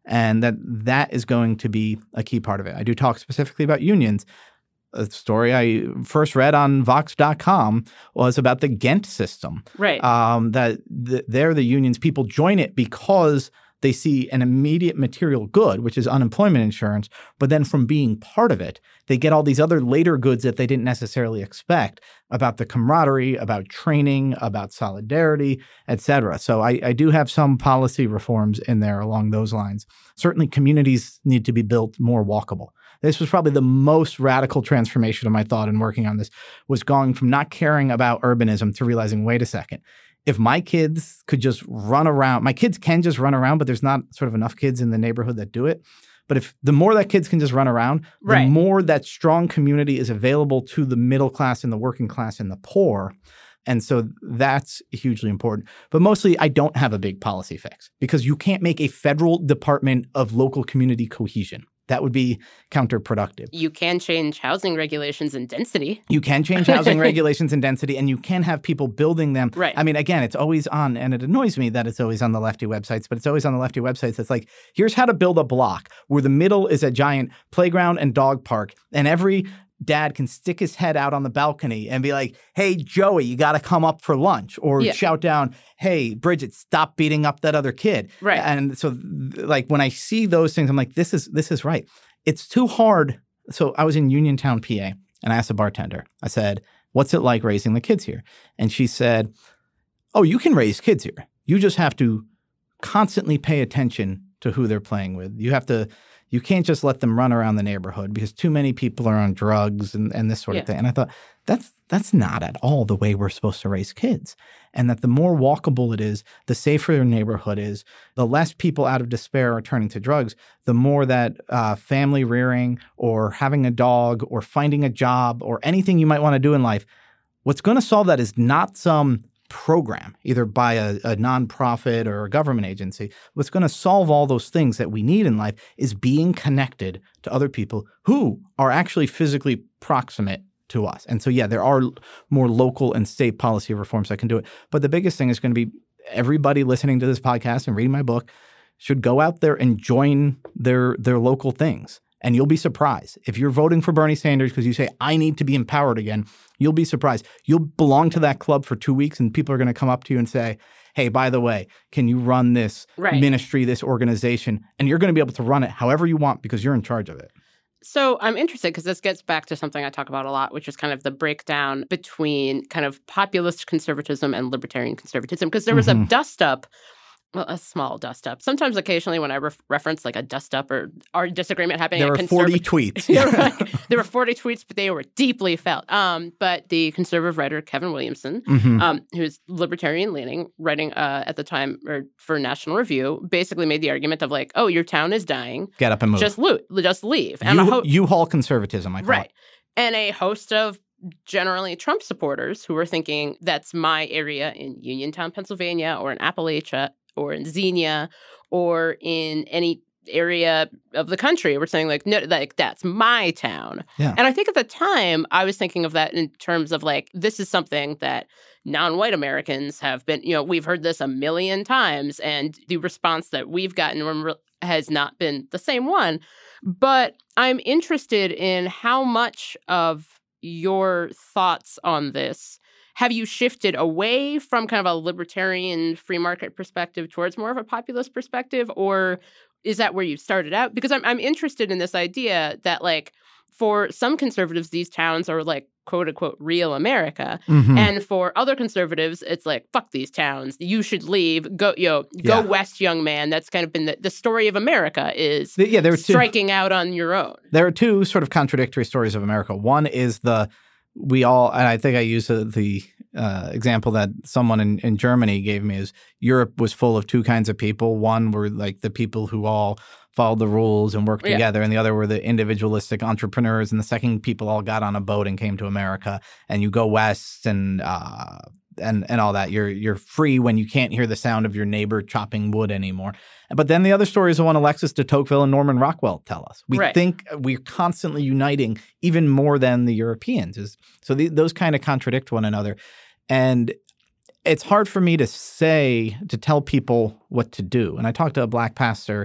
and that that is going to be a key part of it. I do talk specifically about unions. A story I first read on Vox dot com was about the Ghent system. Right. Um, that the, they're the unions. People join it because they see an immediate material good, which is unemployment insurance. But then from being part of it, they get all these other later goods that they didn't necessarily expect about the camaraderie, about training, about solidarity, et cetera. So I, I do have some policy reforms in there along those lines. Certainly communities need to be built more walkable. This was probably the most radical transformation of my thought in working on this, was going from not caring about urbanism to realizing, wait a second, if my kids could just run around, my kids can just run around, but there's not sort of enough kids in the neighborhood that do it. But if the more that kids can just run around, the right. more that strong community is available to the middle class and the working class and the poor. And so that's hugely important. But mostly I don't have a big policy fix because you can't make a federal department of local community cohesion. That would be counterproductive. You can change housing regulations and density. You can change housing regulations and density, and you can have people building them. Right. I mean, again, it's always on, and it annoys me that it's always on the lefty websites, but it's always on the lefty websites. It's like, here's how to build a block where the middle is a giant playground and dog park, and every dad can stick his head out on the balcony and be like, hey, Joey, you got to come up for lunch. Or yeah. shout down, hey, Bridget, stop beating up that other kid. Right. And so like when I see those things, I'm like, this is this is right. It's too hard. So I was in Uniontown, P A, and I asked the bartender, I said, what's it like raising the kids here? And she said, oh, you can raise kids here. You just have to constantly pay attention to who they're playing with. You have to You can't just let them run around the neighborhood because too many people are on drugs and, and this sort yeah. of thing. And I thought, that's that's not at all the way we're supposed to raise kids. And that the more walkable it is, the safer your neighborhood is, the less people out of despair are turning to drugs, the more that uh, family rearing or having a dog or finding a job or anything you might want to do in life, what's going to solve that is not some program, either by a, a nonprofit or a government agency. What's going to solve all those things that we need in life is being connected to other people who are actually physically proximate to us. And so, yeah, there are more local and state policy reforms that can do it. But the biggest thing is going to be everybody listening to this podcast and reading my book should go out there and join their their local things. And you'll be surprised. If you're voting for Bernie Sanders because you say, I need to be empowered again, you'll be surprised. You'll belong to that club for two weeks and people are going to come up to you and say, hey, by the way, can you run this right. ministry, this organization? And you're going to be able to run it however you want because you're in charge of it. So I'm interested because this gets back to something I talk about a lot, which is kind of the breakdown between kind of populist conservatism and libertarian conservatism. Because there was mm-hmm. a dust-up. Well, a small dust-up. Sometimes, occasionally, when I ref- reference like a dust-up or our disagreement happening, there at were conserv- forty tweets. right. There were forty tweets, but they were deeply felt. Um, but the conservative writer Kevin Williamson, mm-hmm. um, who's libertarian-leaning, writing uh, at the time or for National Review, basically made the argument of like, "Oh, your town is dying. Get up and move. Just loot. Just leave." And U- ho- U-Haul conservatism, I call right. it. And a host of generally Trump supporters who were thinking that's my area in Uniontown, Pennsylvania, or in Appalachia, or in Xenia, or in any area of the country. We're saying like, no, like that's my town. Yeah. And I think at the time I was thinking of that in terms of like, this is something that non-white Americans have been, you know, we've heard this a million times and the response that we've gotten has not been the same one. But I'm interested in how much of your thoughts on this have you shifted away from kind of a libertarian free market perspective towards more of a populist perspective, or is that where you started out? Because I'm I'm interested in this idea that like for some conservatives, these towns are like quote unquote real America, mm-hmm. and for other conservatives, it's like fuck these towns, you should leave, go you know go yeah. west, young man. That's kind of been the, the story of America is yeah, there striking two, out on your own. There are two sort of contradictory stories of America. One is the We all, and I think I use uh, the uh, example that someone in, in Germany gave me is Europe was full of two kinds of people. One were like the people who all followed the rules and worked yeah. together, and the other were the individualistic entrepreneurs. And the second, people all got on a boat and came to America. And you go west and uh, and and all that. You're you're free when you can't hear the sound of your neighbor chopping wood anymore. But then the other story is the one Alexis de Tocqueville and Norman Rockwell tell us. We right. think we're constantly uniting even more than the Europeans. Is So the, those kind of contradict one another. And it's hard for me to say, to tell people what to do. And I talked to a black pastor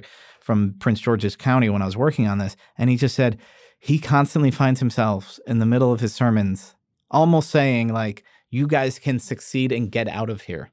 from Prince George's County when I was working on this. And he just said he constantly finds himself in the middle of his sermons almost saying like, you guys can succeed and get out of here.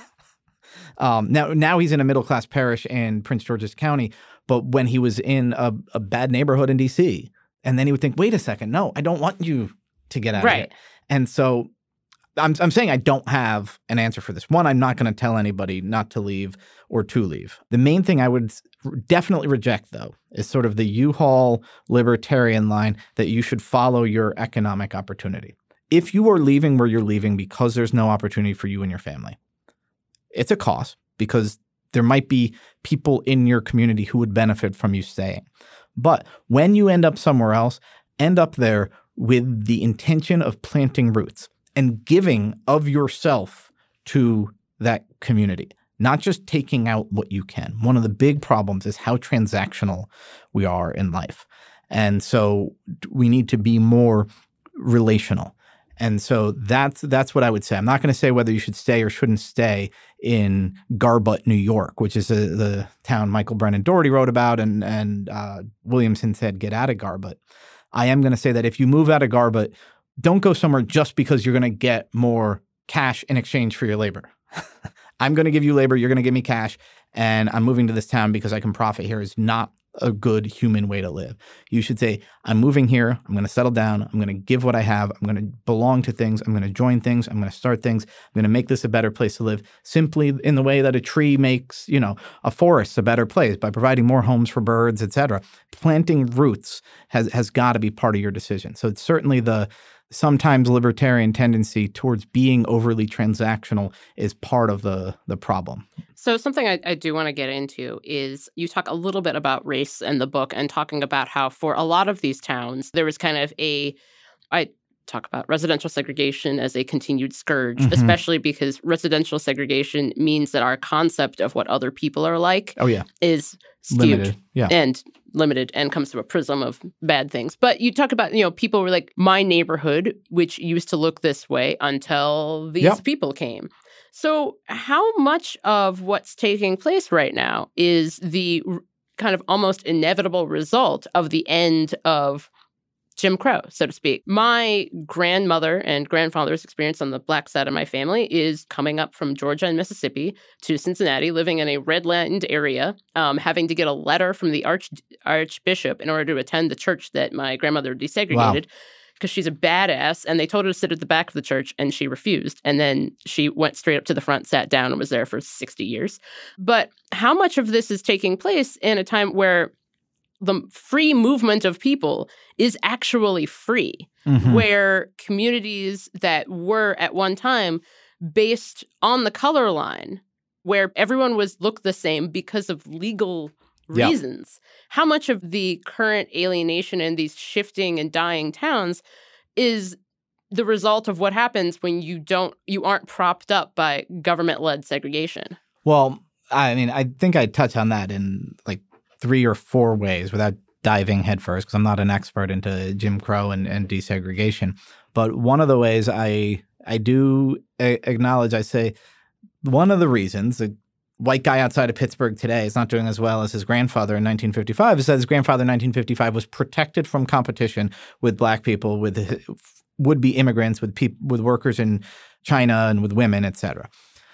um, now, now he's in a middle-class parish in Prince George's County, but when he was in a, a bad neighborhood in D C, and then he would think, wait a second, no, I don't want you to get out right. of here. And so I'm, I'm saying I don't have an answer for this. One, I'm not going to tell anybody not to leave or to leave. The main thing I would definitely reject, though, is sort of the U-Haul libertarian line that you should follow your economic opportunity. If you are leaving where you're leaving because there's no opportunity for you and your family, it's a cost because there might be people in your community who would benefit from you staying. But when you end up somewhere else, end up there with the intention of planting roots and giving of yourself to that community, not just taking out what you can. One of the big problems is how transactional we are in life. And so we need to be more relational. And so that's that's what I would say. I'm not going to say whether you should stay or shouldn't stay in Garbutt, New York, which is a, the town Michael Brennan Doherty wrote about, and and uh, Williamson said, get out of Garbutt. I am going to say that if you move out of Garbutt, don't go somewhere just because you're going to get more cash in exchange for your labor. I'm going to give you labor, you're going to give me cash, and I'm moving to this town because I can profit here is not a good human way to live. You should say, I'm moving here, I'm going to settle down, I'm going to give what I have, I'm going to belong to things, I'm going to join things, I'm going to start things, I'm going to make this a better place to live, simply in the way that a tree makes, you know, a forest a better place by providing more homes for birds, et cetera. Planting roots has has got to be part of your decision. So it's certainly the sometimes libertarian tendency towards being overly transactional is part of the the problem. So something I, I do want to get into is you talk a little bit about race in the book and talking about how for a lot of these towns, there was kind of a, I talk about residential segregation as a continued scourge, mm-hmm. especially because residential segregation means that our concept of what other people are like oh, yeah. is skewed limited. Yeah. and limited and comes through a prism of bad things. But you talk about, you know, people were like, my neighborhood, which used to look this way until these yep. people came. So how much of what's taking place right now is the r- kind of almost inevitable result of the end of Jim Crow, so to speak? My grandmother and grandfather's experience on the black side of my family is coming up from Georgia and Mississippi to Cincinnati, living in a redlined area, um, having to get a letter from the arch archbishop in order to attend the church that my grandmother desegregated. Wow. Because she's a badass, and they told her to sit at the back of the church, and she refused. And then she went straight up to the front, sat down, and was there for sixty years. But how much of this is taking place in a time where the free movement of people is actually free, mm-hmm. where communities that were at one time based on the color line, where everyone was looked the same because of legal reasons. Yep. How much of the current alienation in these shifting and dying towns is the result of what happens when you don't, you aren't propped up by government-led segregation? Well, I mean, I think I touch on that in like three or four ways without diving headfirst, because I'm not an expert into Jim Crow and, and desegregation. But one of the ways I I do a- acknowledge, I say, one of the reasons the white guy outside of Pittsburgh today is not doing as well as his grandfather in nineteen fifty-five is that his grandfather in nineteen fifty-five was protected from competition with black people, with would-be immigrants, with peop- with workers in China and with women, et cetera.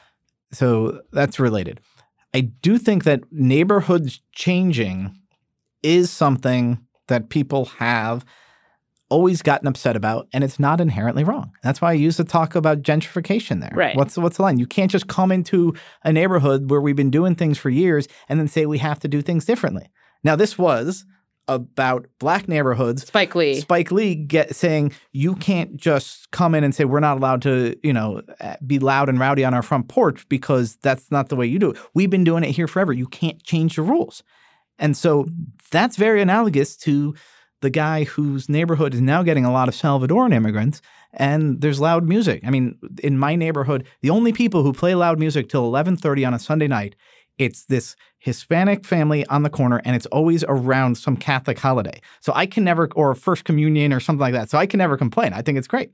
So that's related. I do think that neighborhoods changing is something that people have always gotten upset about, and it's not inherently wrong. That's why I used to talk about gentrification there. Right. What's, what's the line? You can't just come into a neighborhood where we've been doing things for years and then say we have to do things differently. Now, this was about black neighborhoods. Spike Lee. Spike Lee get, saying you can't just come in and say we're not allowed to, you know, be loud and rowdy on our front porch because that's not the way you do it. We've been doing it here forever. You can't change the rules. And so that's very analogous to the guy whose neighborhood is now getting a lot of Salvadoran immigrants, and there's loud music. I mean, in my neighborhood, the only people who play loud music till eleven thirty on a Sunday night, it's this Hispanic family on the corner, and it's always around some Catholic holiday. So I can never, or First Communion or something like that. So I can never complain. I think it's great.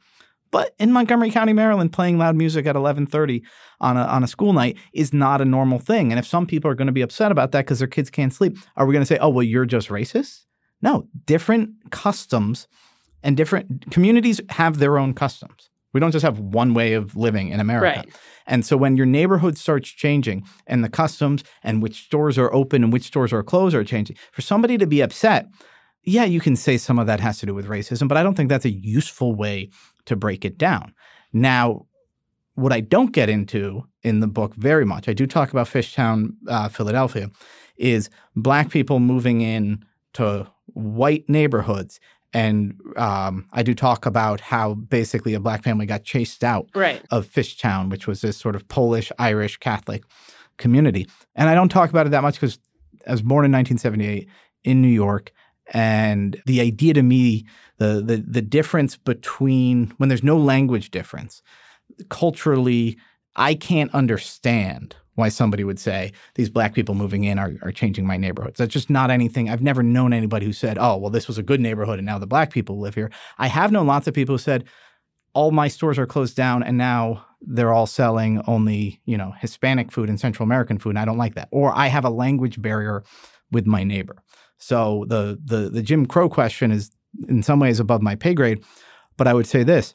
But in Montgomery County, Maryland, playing loud music at eleven thirty on a on a school night is not a normal thing. And if some people are going to be upset about that because their kids can't sleep, are we going to say, oh, well, you're just racist? No, different customs and different communities have their own customs. We don't just have one way of living in America. Right. And so when your neighborhood starts changing and the customs and which stores are open and which stores are closed are changing, for somebody to be upset, yeah, you can say some of that has to do with racism, but I don't think that's a useful way to break it down. Now, what I don't get into in the book very much, I do talk about Fishtown, uh, Philadelphia, is Black people moving in to white neighborhoods. And um, I do talk about how basically a Black family got chased out right. of Fishtown, which was this sort of Polish, Irish, Catholic community. And I don't talk about it that much because I was born in nineteen seventy-eight in New York. And the idea to me, the, the the difference between when there's no language difference, culturally, I can't understand why somebody would say these Black people moving in are, are changing my neighborhoods. That's just not anything. I've never known anybody who said, oh, well, this was a good neighborhood and now the Black people live here. I have known lots of people who said, all my stores are closed down and now they're all selling only, you know, Hispanic food and Central American food, and I don't like that. Or I have a language barrier with my neighbor. So the the the Jim Crow question is in some ways above my pay grade, but I would say this,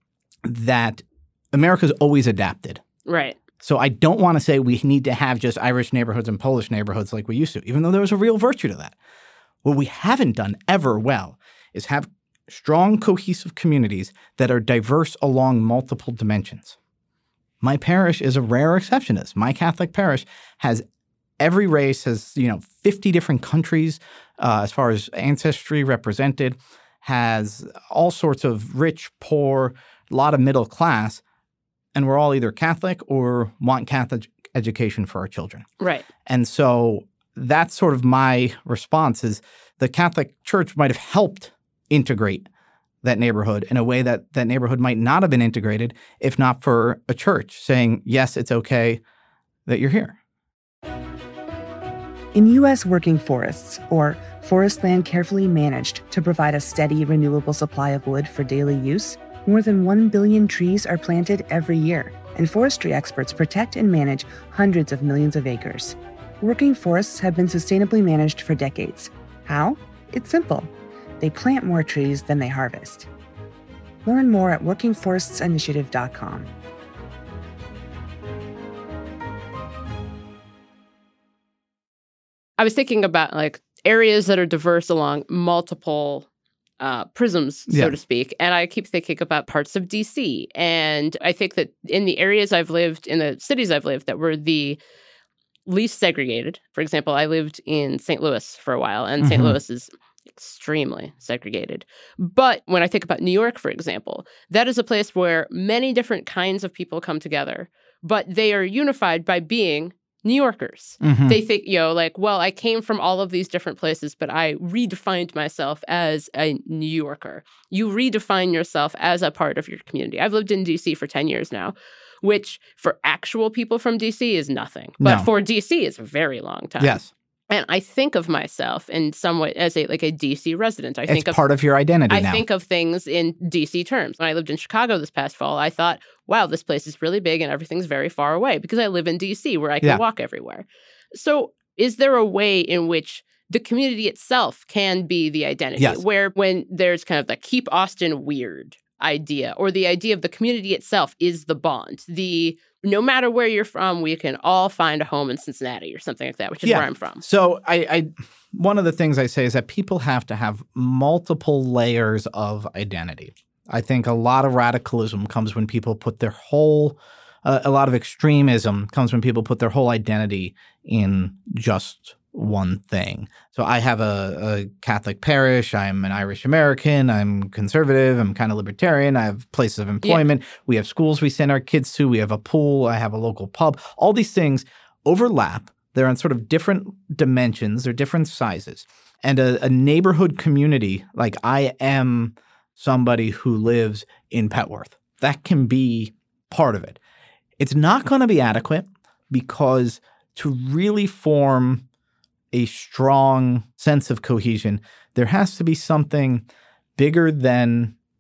that America's always adapted. Right. So I don't want to say we need to have just Irish neighborhoods and Polish neighborhoods like we used to, even though there was a real virtue to that. What we haven't done ever well is have strong, cohesive communities that are diverse along multiple dimensions. My parish is a rare exception to this. My Catholic parish has every race, has, you know, fifty different countries uh, as far as ancestry represented, has all sorts of rich, poor, a lot of middle class, and we're all either Catholic or want Catholic education for our children. Right. And so that's sort of my response is the Catholic Church might have helped integrate that neighborhood in a way that that neighborhood might not have been integrated if not for a church saying, yes, it's okay that you're here. In U S working forests, or forest land carefully managed to provide a steady, renewable supply of wood for daily use, more than one billion trees are planted every year, and forestry experts protect and manage hundreds of millions of acres. Working forests have been sustainably managed for decades. How? It's simple. They plant more trees than they harvest. Learn more at working forests initiative dot com. I was thinking about like areas that are diverse along multiple uh, prisms, so yeah. to speak. And I keep thinking about parts of D C. And I think that in the areas I've lived, in the cities I've lived that were the least segregated, for example, I lived in Saint Louis for a while, and mm-hmm. Saint Louis is extremely segregated. But when I think about New York, for example, that is a place where many different kinds of people come together, but they are unified by being New Yorkers. Mm-hmm. They think, you know, like, well, I came from all of these different places, but I redefined myself as a New Yorker. You redefine yourself as a part of your community. I've lived in D C for ten years now, which for actual people from D C is nothing. But no. for D C, it's a very long time. Yes. And I think of myself in some way as a like a D C resident. I it's think of, part of your identity I now. I think of things in D C terms. When I lived in Chicago this past fall, I thought, wow, this place is really big and everything's very far away because I live in D C where I can yeah. walk everywhere. So is there a way in which the community itself can be the identity? Yes. Where when there's kind of the keep Austin weird idea, or the idea of the community itself is the bond, the no matter where you're from, we can all find a home in Cincinnati or something like that, which is yeah. where I'm from. So I, I, one of the things I say is that people have to have multiple layers of identity. I think a lot of radicalism comes when people put their whole, uh, a lot of extremism comes when people put their whole identity in just one thing. So I have a, a Catholic parish. I'm an Irish American. I'm conservative. I'm kind of libertarian. I have places of employment. Yeah. We have schools we send our kids to. We have a pool. I have a local pub. All these things overlap. They're on sort of different dimensions. They're different sizes. And a, a neighborhood community, like I am somebody who lives in Petworth, that can be part of it. It's not going to be adequate because to really form a strong sense of cohesion, there has to be something bigger than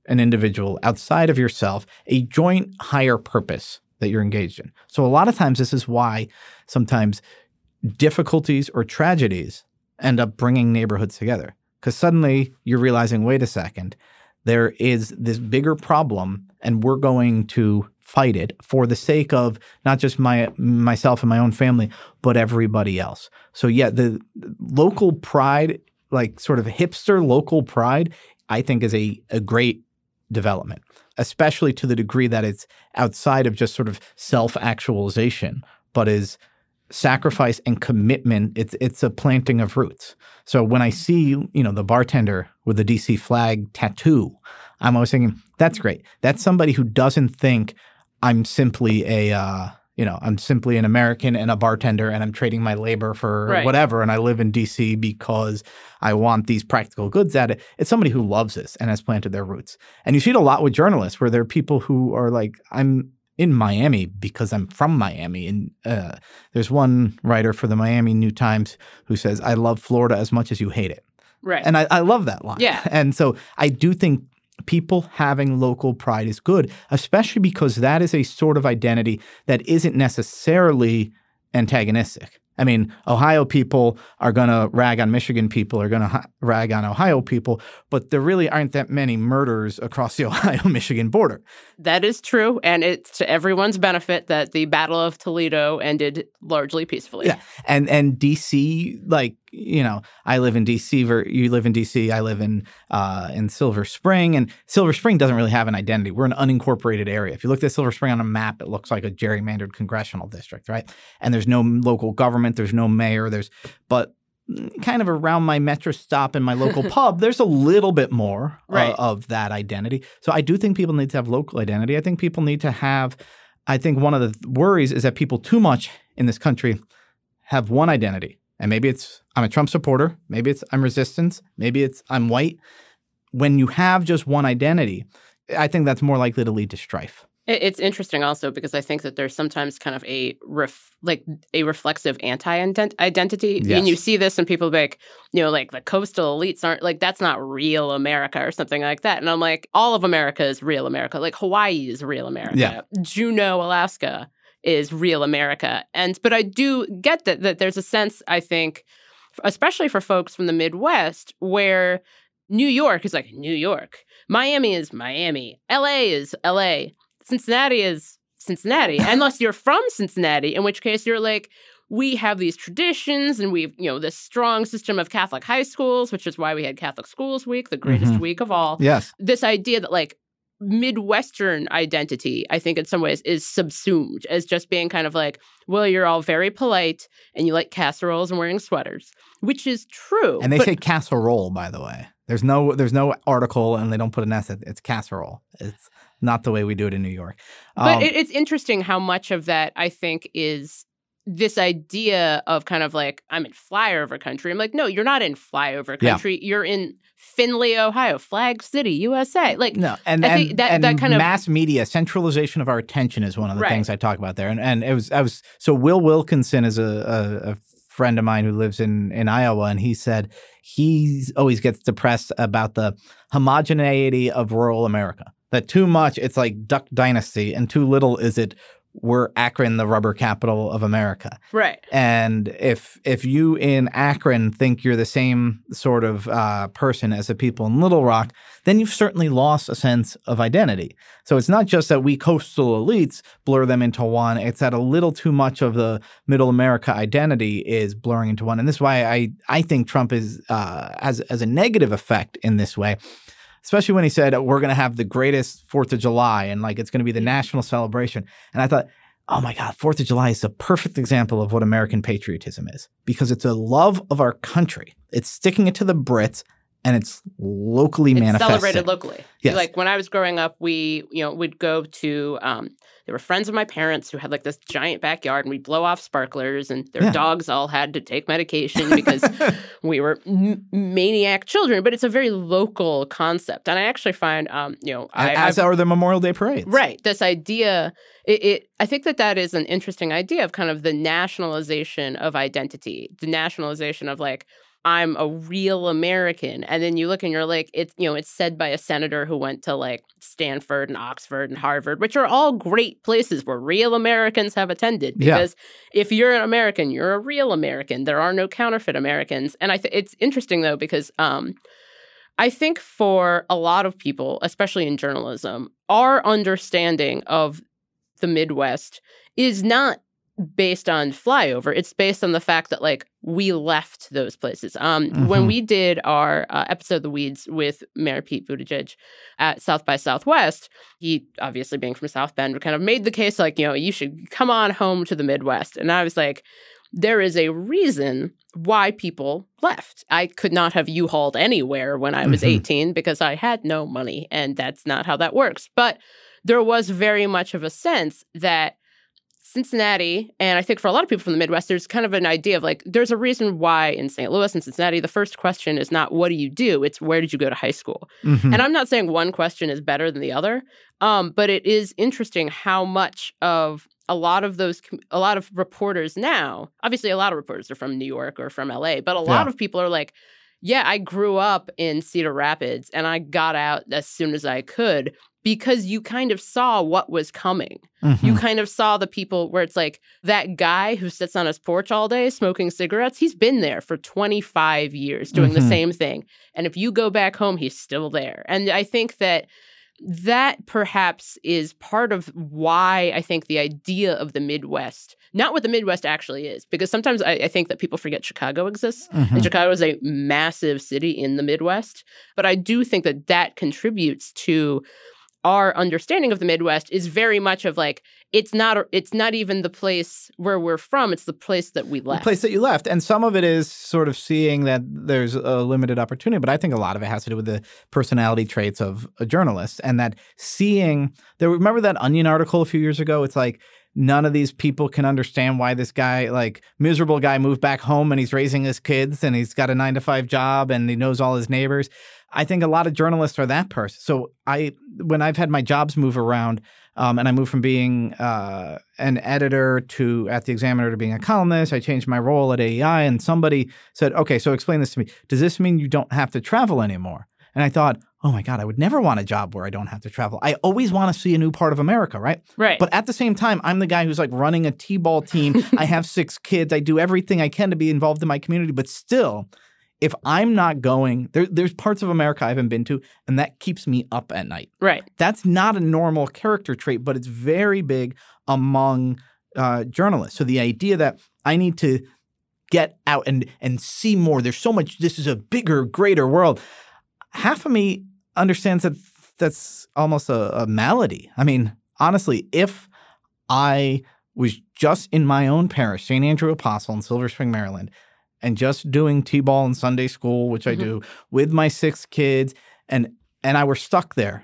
an individual outside of yourself a joint higher purpose that you're engaged in. So a lot of times this is why sometimes difficulties or tragedies end up bringing neighborhoods together, because suddenly you're realizing, wait a second, there is this bigger problem and we're going to fight it for the sake of not just my myself and my own family, but everybody else. So yeah, the local pride, like sort of hipster local pride, I think is a, a great development, especially to the degree that it's outside of just sort of self-actualization, but is sacrifice and commitment. It's it's a planting of roots. So when I see, you know, the bartender with the D C flag tattoo, I'm always thinking, that's great. That's somebody who doesn't think I'm simply a, uh, you know, I'm simply an American and a bartender and I'm trading my labor for right. whatever. And I live in D C because I want these practical goods at it. It's somebody who loves this and has planted their roots. And you see it a lot with journalists where there are people who are like, I'm in Miami because I'm from Miami. And uh, there's one writer for the Miami New Times who says, I love Florida as much as you hate it. Right. And I, I love that line. Yeah. And so I do think people having local pride is good, especially because that is a sort of identity that isn't necessarily antagonistic. I mean, Ohio people are going to rag on Michigan people, are going to ha- rag on Ohio people, but there really aren't that many murders across the Ohio-Michigan border. That is true, and it's to everyone's benefit that the Battle of Toledo ended largely peacefully. Yeah, and and D C, like, you know, I live in D C, ver- you live in D C, I live in uh, in Silver Spring, and Silver Spring doesn't really have an identity. We're an unincorporated area. If you look at Silver Spring on a map, it looks like a gerrymandered congressional district, right? And there's no local government, there's no mayor, there's but kind of around my metro stop and my local pub, there's a little bit more right. uh, of that identity. So I do think people need to have local identity. I think people need to have, I think one of the worries is that people too much in this country have one identity. And maybe it's I'm a Trump supporter, maybe it's I'm resistance, maybe it's I'm white. When you have just one identity, I think that's more likely to lead to strife. It's interesting also because I think that there's sometimes kind of a ref, like a reflexive anti-identity. Yes. And you see this and people be like, you know, like the coastal elites aren't like, that's not real America or something like that. And I'm like, all of America is real America. Like Hawaii is real America. Yeah. Juneau, Alaska is real America. And but I do get that that there's a sense, I think, especially for folks from the Midwest, where New York is like New York. Miami is Miami. L A is L A. Cincinnati is Cincinnati, unless you're from Cincinnati, in which case you're like, we have these traditions and we've, you know, this strong system of Catholic high schools, which is why we had Catholic Schools Week, the greatest Mm-hmm. week of all. Yes. This idea that like Midwestern identity, I think in some ways is subsumed as just being kind of like, well, you're all very polite and you like casseroles and wearing sweaters, which is true. And they but- say casserole, by the way. There's no there's no article and they don't put an S. It's casserole. It's not the way we do it in New York. But Um, it, it's interesting how much of that, I think, is this idea of kind of like, I'm in flyover country. I'm like, no, you're not in flyover Yeah. country. You're in Findlay, Ohio, Flag City, U S A. Like, No, and, I and, think that- and that kind of- mass media centralization of our attention is one of the Right. things I talk about there. And and it was I was so Will Wilkinson is a, a, a friend of mine who lives in in Iowa, and he said he always gets depressed about the homogeneity of rural America. That too much, it's like Duck Dynasty, and too little is it we're Akron, the rubber capital of America. right. And if if you in Akron think you're the same sort of uh, person as the people in Little Rock, then you've certainly lost a sense of identity. So it's not just that we coastal elites blur them into one. It's that a little too much of the Middle America identity is blurring into one. And this is why I I think Trump is uh, has as a negative effect in this way. Especially when he said, we're going to have the greatest fourth of July and like it's going to be the national celebration. And I thought, oh my God, fourth of July is the perfect example of what American patriotism is because it's a love of our country. It's sticking it to the Brits and it's locally It's manifested. celebrated locally. Yes. Like when I was growing up, we, you know, would go to, um, there were friends of my parents who had like this giant backyard and we'd blow off sparklers and their Yeah. dogs all had to take medication because we were m- maniac children. But it's a very local concept. And I actually find, um, you know, I, As I've- are the Memorial Day parades. Right. This idea, it, it, I think that that is an interesting idea of kind of the nationalization of identity, the nationalization of like, I'm a real American. And then you look and you're like, it's, you know, it's said by a senator who went to like Stanford and Oxford and Harvard, which are all great places where real Americans have attended. Because yeah. if you're an American, you're a real American. There are no counterfeit Americans. And I think it's interesting, though, because um, I think for a lot of people, especially in journalism, our understanding of the Midwest is not based on flyover. It's based on the fact that, like, we left those places. Um, mm-hmm. When we did our uh, episode of The Weeds with Mayor Pete Buttigieg at South by Southwest, he, obviously being from South Bend, kind of made the case, like, you know, you should come on home to the Midwest. And I was like, there is a reason why people left. I could not have U-Hauled anywhere when I was mm-hmm. eighteen because I had no money, and that's not how that works. But there was very much of a sense that Cincinnati, and I think for a lot of people from the Midwest, there's kind of an idea of like, there's a reason why in Saint Louis and Cincinnati, the first question is not what do you do? It's where did you go to high school? Mm-hmm. And I'm not saying one question is better than the other, um, but it is interesting how much of a lot of those, a lot of reporters now, obviously a lot of reporters are from New York or from L A, but a lot yeah. of people are like, yeah, I grew up in Cedar Rapids and I got out as soon as I could. Because you kind of saw what was coming. Mm-hmm. You kind of saw the people where it's like that guy who sits on his porch all day smoking cigarettes, he's been there for twenty-five years doing mm-hmm. the same thing. And if you go back home, he's still there. And I think that that perhaps is part of why I think the idea of the Midwest, not what the Midwest actually is, because sometimes I, I think that people forget Chicago exists. Mm-hmm. And Chicago is a massive city in the Midwest. But I do think that that contributes to our understanding of the Midwest is very much of like, it's not it's not even the place where we're from. It's the place that we left. The place that you left. And some of it is sort of seeing that there's a limited opportunity. But I think a lot of it has to do with the personality traits of a journalist and that seeing – there. Remember that Onion article a few years ago? It's like none of these people can understand why this guy, like miserable guy, moved back home and he's raising his kids and he's got a nine to five job and he knows all his neighbors. I think a lot of journalists are that person. So I, when I've had my jobs move around, um, and I moved from being uh, an editor to at the Examiner to being a columnist, I changed my role at A E I, and somebody said, "Okay, so explain this to me. Does this mean you don't have to travel anymore?" And I thought, "Oh my God, I would never want a job where I don't have to travel. I always want to see a new part of America, right?" Right. But at the same time, I'm the guy who's like running a T-ball team. I have six kids. I do everything I can to be involved in my community, but still. If I'm not going, there, there's parts of America I haven't been to, and that keeps me up at night. Right. That's not a normal character trait, but it's very big among uh, journalists. So the idea that I need to get out and and see more, there's so much, this is a bigger, greater world. Half of me understands that that's almost a, a malady. I mean, honestly, if I was just in my own parish, Saint Andrew Apostle in Silver Spring, Maryland, and just doing T-ball and Sunday school, which mm-hmm. I do, with my six kids, and and I were stuck there,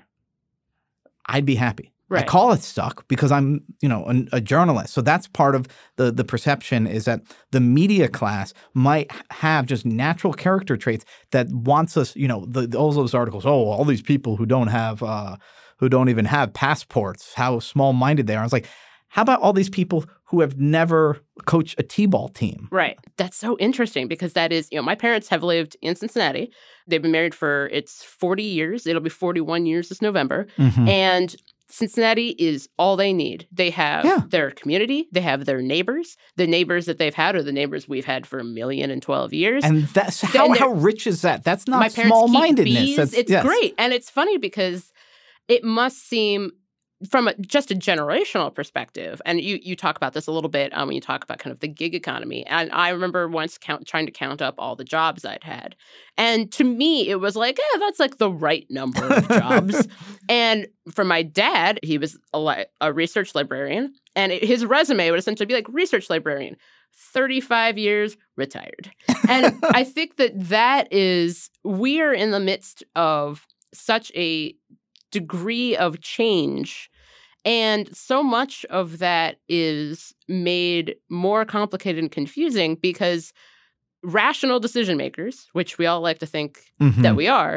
I'd be happy. Right. I call it stuck because I'm, you know, a, a journalist. So that's part of the the perception is that the media class might have just natural character traits that wants us, you know, the, all those articles, oh, all these people who don't have, uh, who don't even have passports, how small-minded they are. I was like, how about all these people who have never coached a T-ball team? Right. That's so interesting because that is, you know, my parents have lived in Cincinnati. They've been married for, it's forty years. It'll be forty-one years this November. Mm-hmm. And Cincinnati is all they need. They have yeah. their community. They have their neighbors. The neighbors that they've had are the neighbors we've had for a million and twelve years. And that's how, how rich is that? That's not small-mindedness. That's, it's yes. great. And it's funny because it must seem from a, just a generational perspective, and you you talk about this a little bit um, when you talk about kind of the gig economy. And I remember once count, trying to count up all the jobs I'd had. And to me, it was like, yeah, that's like the right number of jobs. And for my dad, he was a, li- a research librarian, and it, his resume would essentially be like research librarian, thirty-five years, retired. And I think that that is, we are in the midst of such a degree of change, and so much of that is made more complicated and confusing because rational decision makers, which we all like to think mm-hmm. that we are,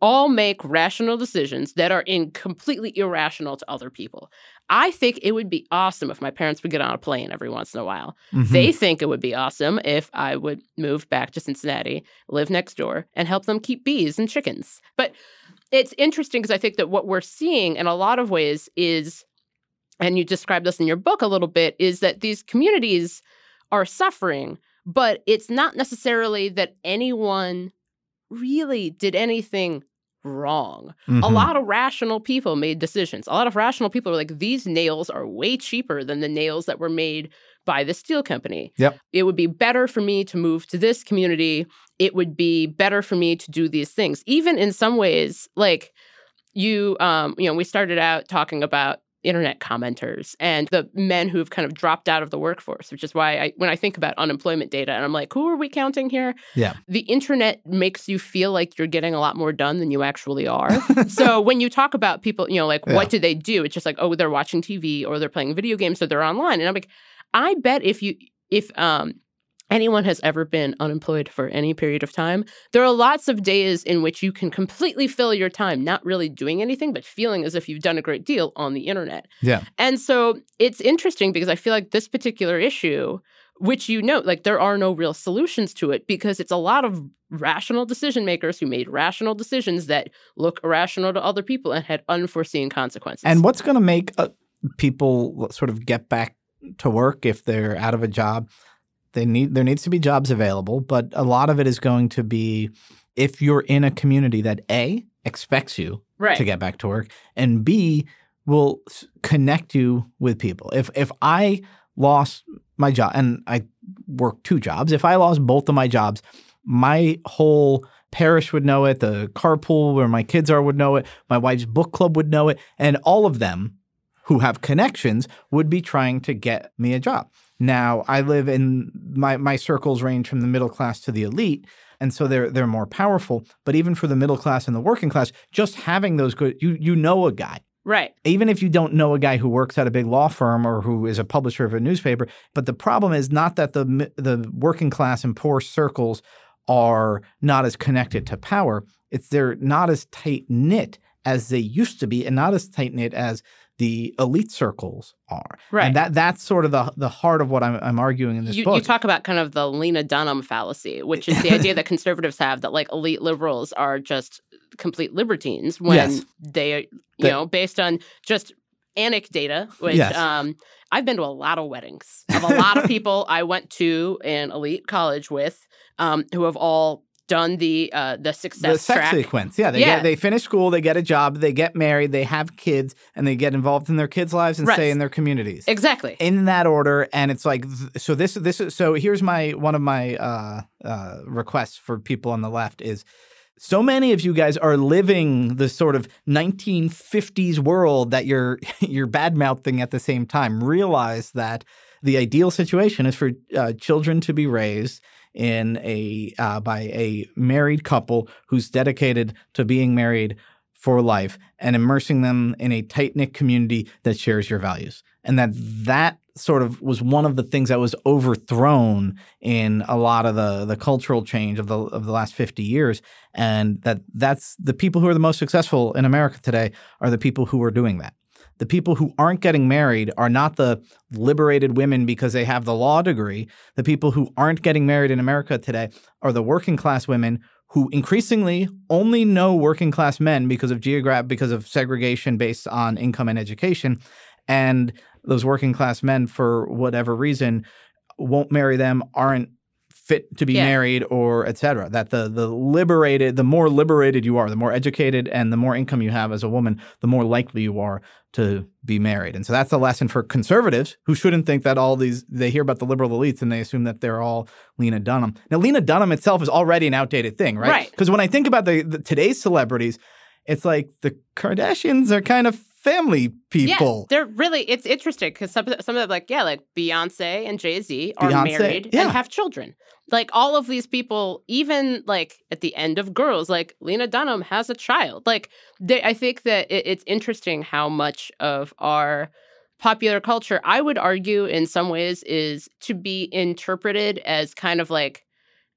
all make rational decisions that are in completely irrational to other people. I think it would be awesome if my parents would get on a plane every once in a while. Mm-hmm. They think it would be awesome if I would move back to Cincinnati, live next door, and help them keep bees and chickens. But it's interesting because I think that what we're seeing in a lot of ways is, and you described this in your book a little bit, is that these communities are suffering, but it's not necessarily that anyone really did anything wrong. Mm-hmm. A lot of rational people made decisions. A lot of rational people were like, these nails are way cheaper than the nails that were made by the steel company. Yep. It would be better for me to move to this community. It would be better for me to do these things. Even in some ways, like you, um, you know, we started out talking about internet commenters and the men who've kind of dropped out of the workforce, which is why I, when I think about unemployment data and I'm like, who are we counting here? Yeah. The internet makes you feel like you're getting a lot more done than you actually are. So when you talk about people, you know, like, yeah. what do they do? It's just like, oh, they're watching T V or they're playing video games or they're online. And I'm like, I bet if you, if, um, anyone has ever been unemployed for any period of time, there are lots of days in which you can completely fill your time not really doing anything, but feeling as if you've done a great deal on the internet. Yeah. And so it's interesting because I feel like this particular issue, which you note, like there are no real solutions to it because it's a lot of rational decision makers who made rational decisions that look irrational to other people and had unforeseen consequences. And what's going to make uh, people sort of get back to work if they're out of a job? They need there needs to be jobs available, but a lot of it is going to be if you're in a community that A, expects you right. to get back to work, and B, will connect you with people. If if I lost my job, and I work two jobs, if I lost both of my jobs, my whole parish would know it, the carpool where my kids are would know it, my wife's book club would know it, and all of them who have connections would be trying to get me a job. Now, I live in my my circles range from the middle class to the elite, and so they're they're more powerful. But even for the middle class and the working class, just having those good, you you know a guy. Right. Even if you don't know a guy who works at a big law firm or who is a publisher of a newspaper. But the problem is not that the the working class and poor circles are not as connected to power. It's they're not as tight-knit as they used to be and not as tight-knit as the elite circles are. Right. And that that's sort of the the heart of what I'm, I'm arguing in this you, book. You talk about kind of the Lena Dunham fallacy, which is the idea that conservatives have that like elite liberals are just complete libertines when yes. they, you the, know, based on just anecdata, which yes. um, I've been to a lot of weddings of a lot of people I went to an elite college with um, who have all done the uh, the success the sex track. sequence. Yeah, they yeah. get they finish school, they get a job, they get married, they have kids, and they get involved in their kids' lives and right. stay in their communities. Exactly. In that order, and it's like so. This this is so. Here's my one of my uh, uh, requests for people on the left is. So many of you guys are living the sort of nineteen fifties world that you're you're bad-mouthing at the same time. Realize that the ideal situation is for uh, children to be raised in a uh, by a married couple who's dedicated to being married for life and immersing them in a tight-knit community that shares your values. And that that sort of was one of the things that was overthrown in a lot of the the cultural change of the of the last fifty years. And that that's the people who are the most successful in America today are the people who are doing that. The people who aren't getting married are not the liberated women because they have the law degree. The people who aren't getting married in America today are the working class women who increasingly only know working class men because of geograph because of segregation based on income and education. And those working class men, for whatever reason, won't marry them, aren't fit to be yeah. married, or et cetera. That the the liberated, the more liberated you are, the more educated and the more income you have as a woman, the more likely you are to be married. And so that's the lesson for conservatives who shouldn't think that all these, they hear about the liberal elites and they assume that they're all Lena Dunham. Now, Lena Dunham itself is already an outdated thing, right? Right. Because when I think about the, the today's celebrities, it's like the Kardashians are kind of family people. Yeah, they're really, it's interesting because some, some of them, like, yeah, like Beyonce and Jay-Z are Beyonce, married yeah. and have children. Like, all of these people, even, like, at the end of Girls, like, Lena Dunham has a child. Like, they, I think that it, it's interesting how much of our popular culture, I would argue in some ways, is to be interpreted as kind of like,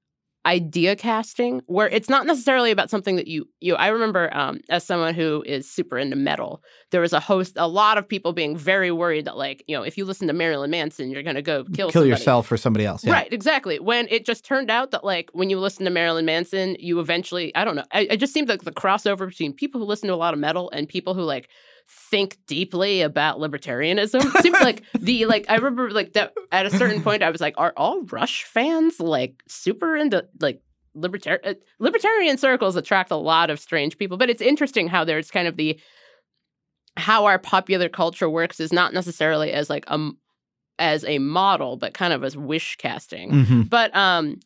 idea casting, where it's not necessarily about something that you, you I remember um, as someone who is super into metal, there was a host, a lot of people being very worried that, like, you know, if you listen to Marilyn Manson, you're going to go kill, kill somebody. yourself or somebody else. Yeah. Right, exactly. When it just turned out that, like, when you listen to Marilyn Manson, you eventually, I don't know, I, it just seemed like the crossover between people who listen to a lot of metal and people who, like, think deeply about libertarianism. It seemed like the, like, I remember, like, that at a certain point, I was like, are all Rush fans, like, super into, like, libertarian, uh, libertarian circles attract a lot of strange people. But it's interesting how there's kind of the, how our popular culture works is not necessarily as, like, a, as a model, but kind of as wish casting. Mm-hmm. But, um,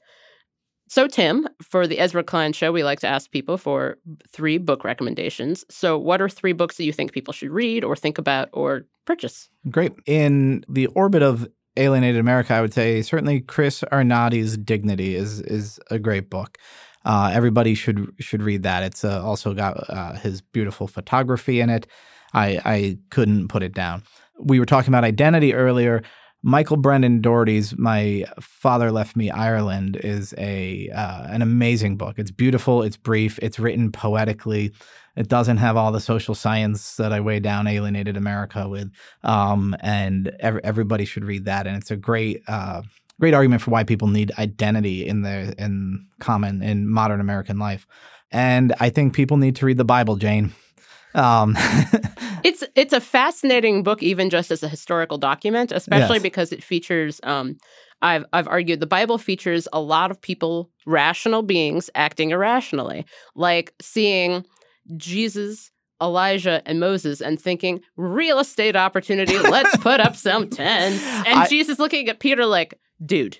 so, Tim, for the Ezra Klein Show, we like to ask people for three book recommendations. So what are three books that you think people should read or think about or purchase? Great. In the orbit of Alienated America, I would say certainly Chris Arnotti's Dignity is is a great book. Uh, everybody should should read that. It's uh, also got uh, his beautiful photography in it. I, I couldn't put it down. We were talking about identity earlier. Michael Brendan Doherty's My Father Left Me Ireland is a uh, an amazing book. It's beautiful. It's brief. It's written poetically. It doesn't have all the social science that I weigh down Alienated America with. Um, and every, everybody should read that. And it's a great uh, great argument for why people need identity in their in common in modern American life. And I think people need to read the Bible, Jane. Um, it's it's a fascinating book, even just as a historical document, especially yes. because it features. Um, I've I've argued the Bible features a lot of people, rational beings, acting irrationally, like seeing Jesus, Elijah, and Moses, and thinking real estate opportunity. Let's put up some tents, and I, Jesus looking at Peter like, dude.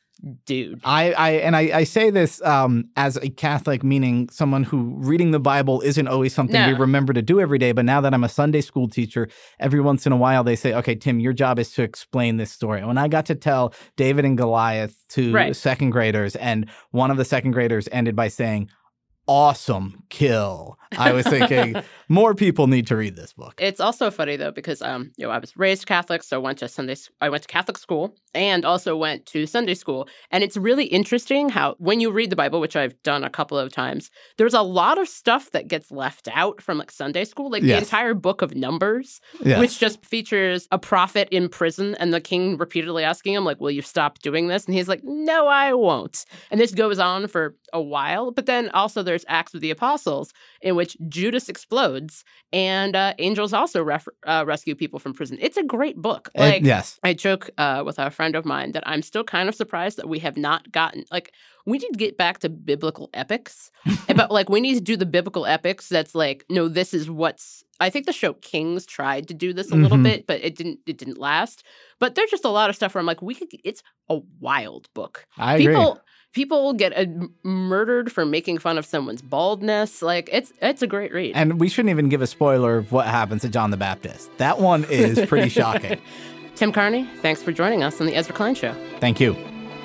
Dude. I, I and I, I say this um, as a Catholic, meaning someone who reading the Bible isn't always something no. we remember to do every day. But now that I'm a Sunday school teacher, every once in a while they say, okay, Tim, your job is to explain this story. And when I got to tell David and Goliath to right. second graders, and one of the second graders ended by saying, awesome kill, I was thinking more people need to read this book. It's also funny though because um you know I was raised Catholic, so I went to Sunday I went to Catholic school and also went to Sunday school, and it's really interesting how when you read the Bible, which I've done a couple of times, there's a lot of stuff that gets left out from like Sunday school, like yes. the entire book of Numbers, yes. which just features a prophet in prison and the king repeatedly asking him like, will you stop doing this? And he's like, no, I won't. And this goes on for a while, but then also there's Acts of the Apostles in which Judas explodes and uh, angels also ref- uh, rescue people from prison. It's a great book. Like, uh, yes. I joke uh, with a friend of mine that I'm still kind of surprised that we have not gotten, like, we need to get back to biblical epics, but like we need to do the biblical epics that's like, no, this is what's, I think the show Kings tried to do this a mm-hmm. little bit, but it didn't, it didn't last. But there's just a lot of stuff where I'm like, we could, it's a wild book. I People, agree. People get uh, murdered for making fun of someone's baldness. Like, it's it's a great read. And we shouldn't even give a spoiler of what happens to John the Baptist. That one is pretty shocking. Tim Carney, thanks for joining us on The Ezra Klein Show. Thank you.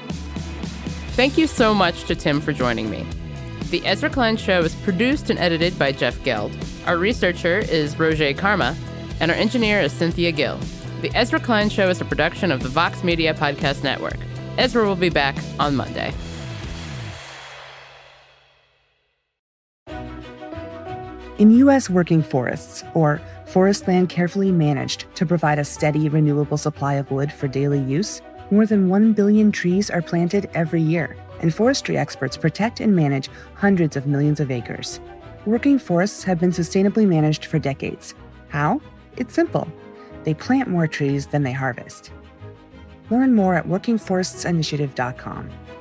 Thank you so much to Tim for joining me. The Ezra Klein Show is produced and edited by Jeff Geld. Our researcher is Roger Karma, and our engineer is Cynthia Gill. The Ezra Klein Show is a production of the Vox Media Podcast Network. Ezra will be back on Monday. In U S working forests, or forest land carefully managed to provide a steady, renewable supply of wood for daily use, more than one billion trees are planted every year, and forestry experts protect and manage hundreds of millions of acres. Working forests have been sustainably managed for decades. How? It's simple. They plant more trees than they harvest. Learn more at working forests initiative dot com.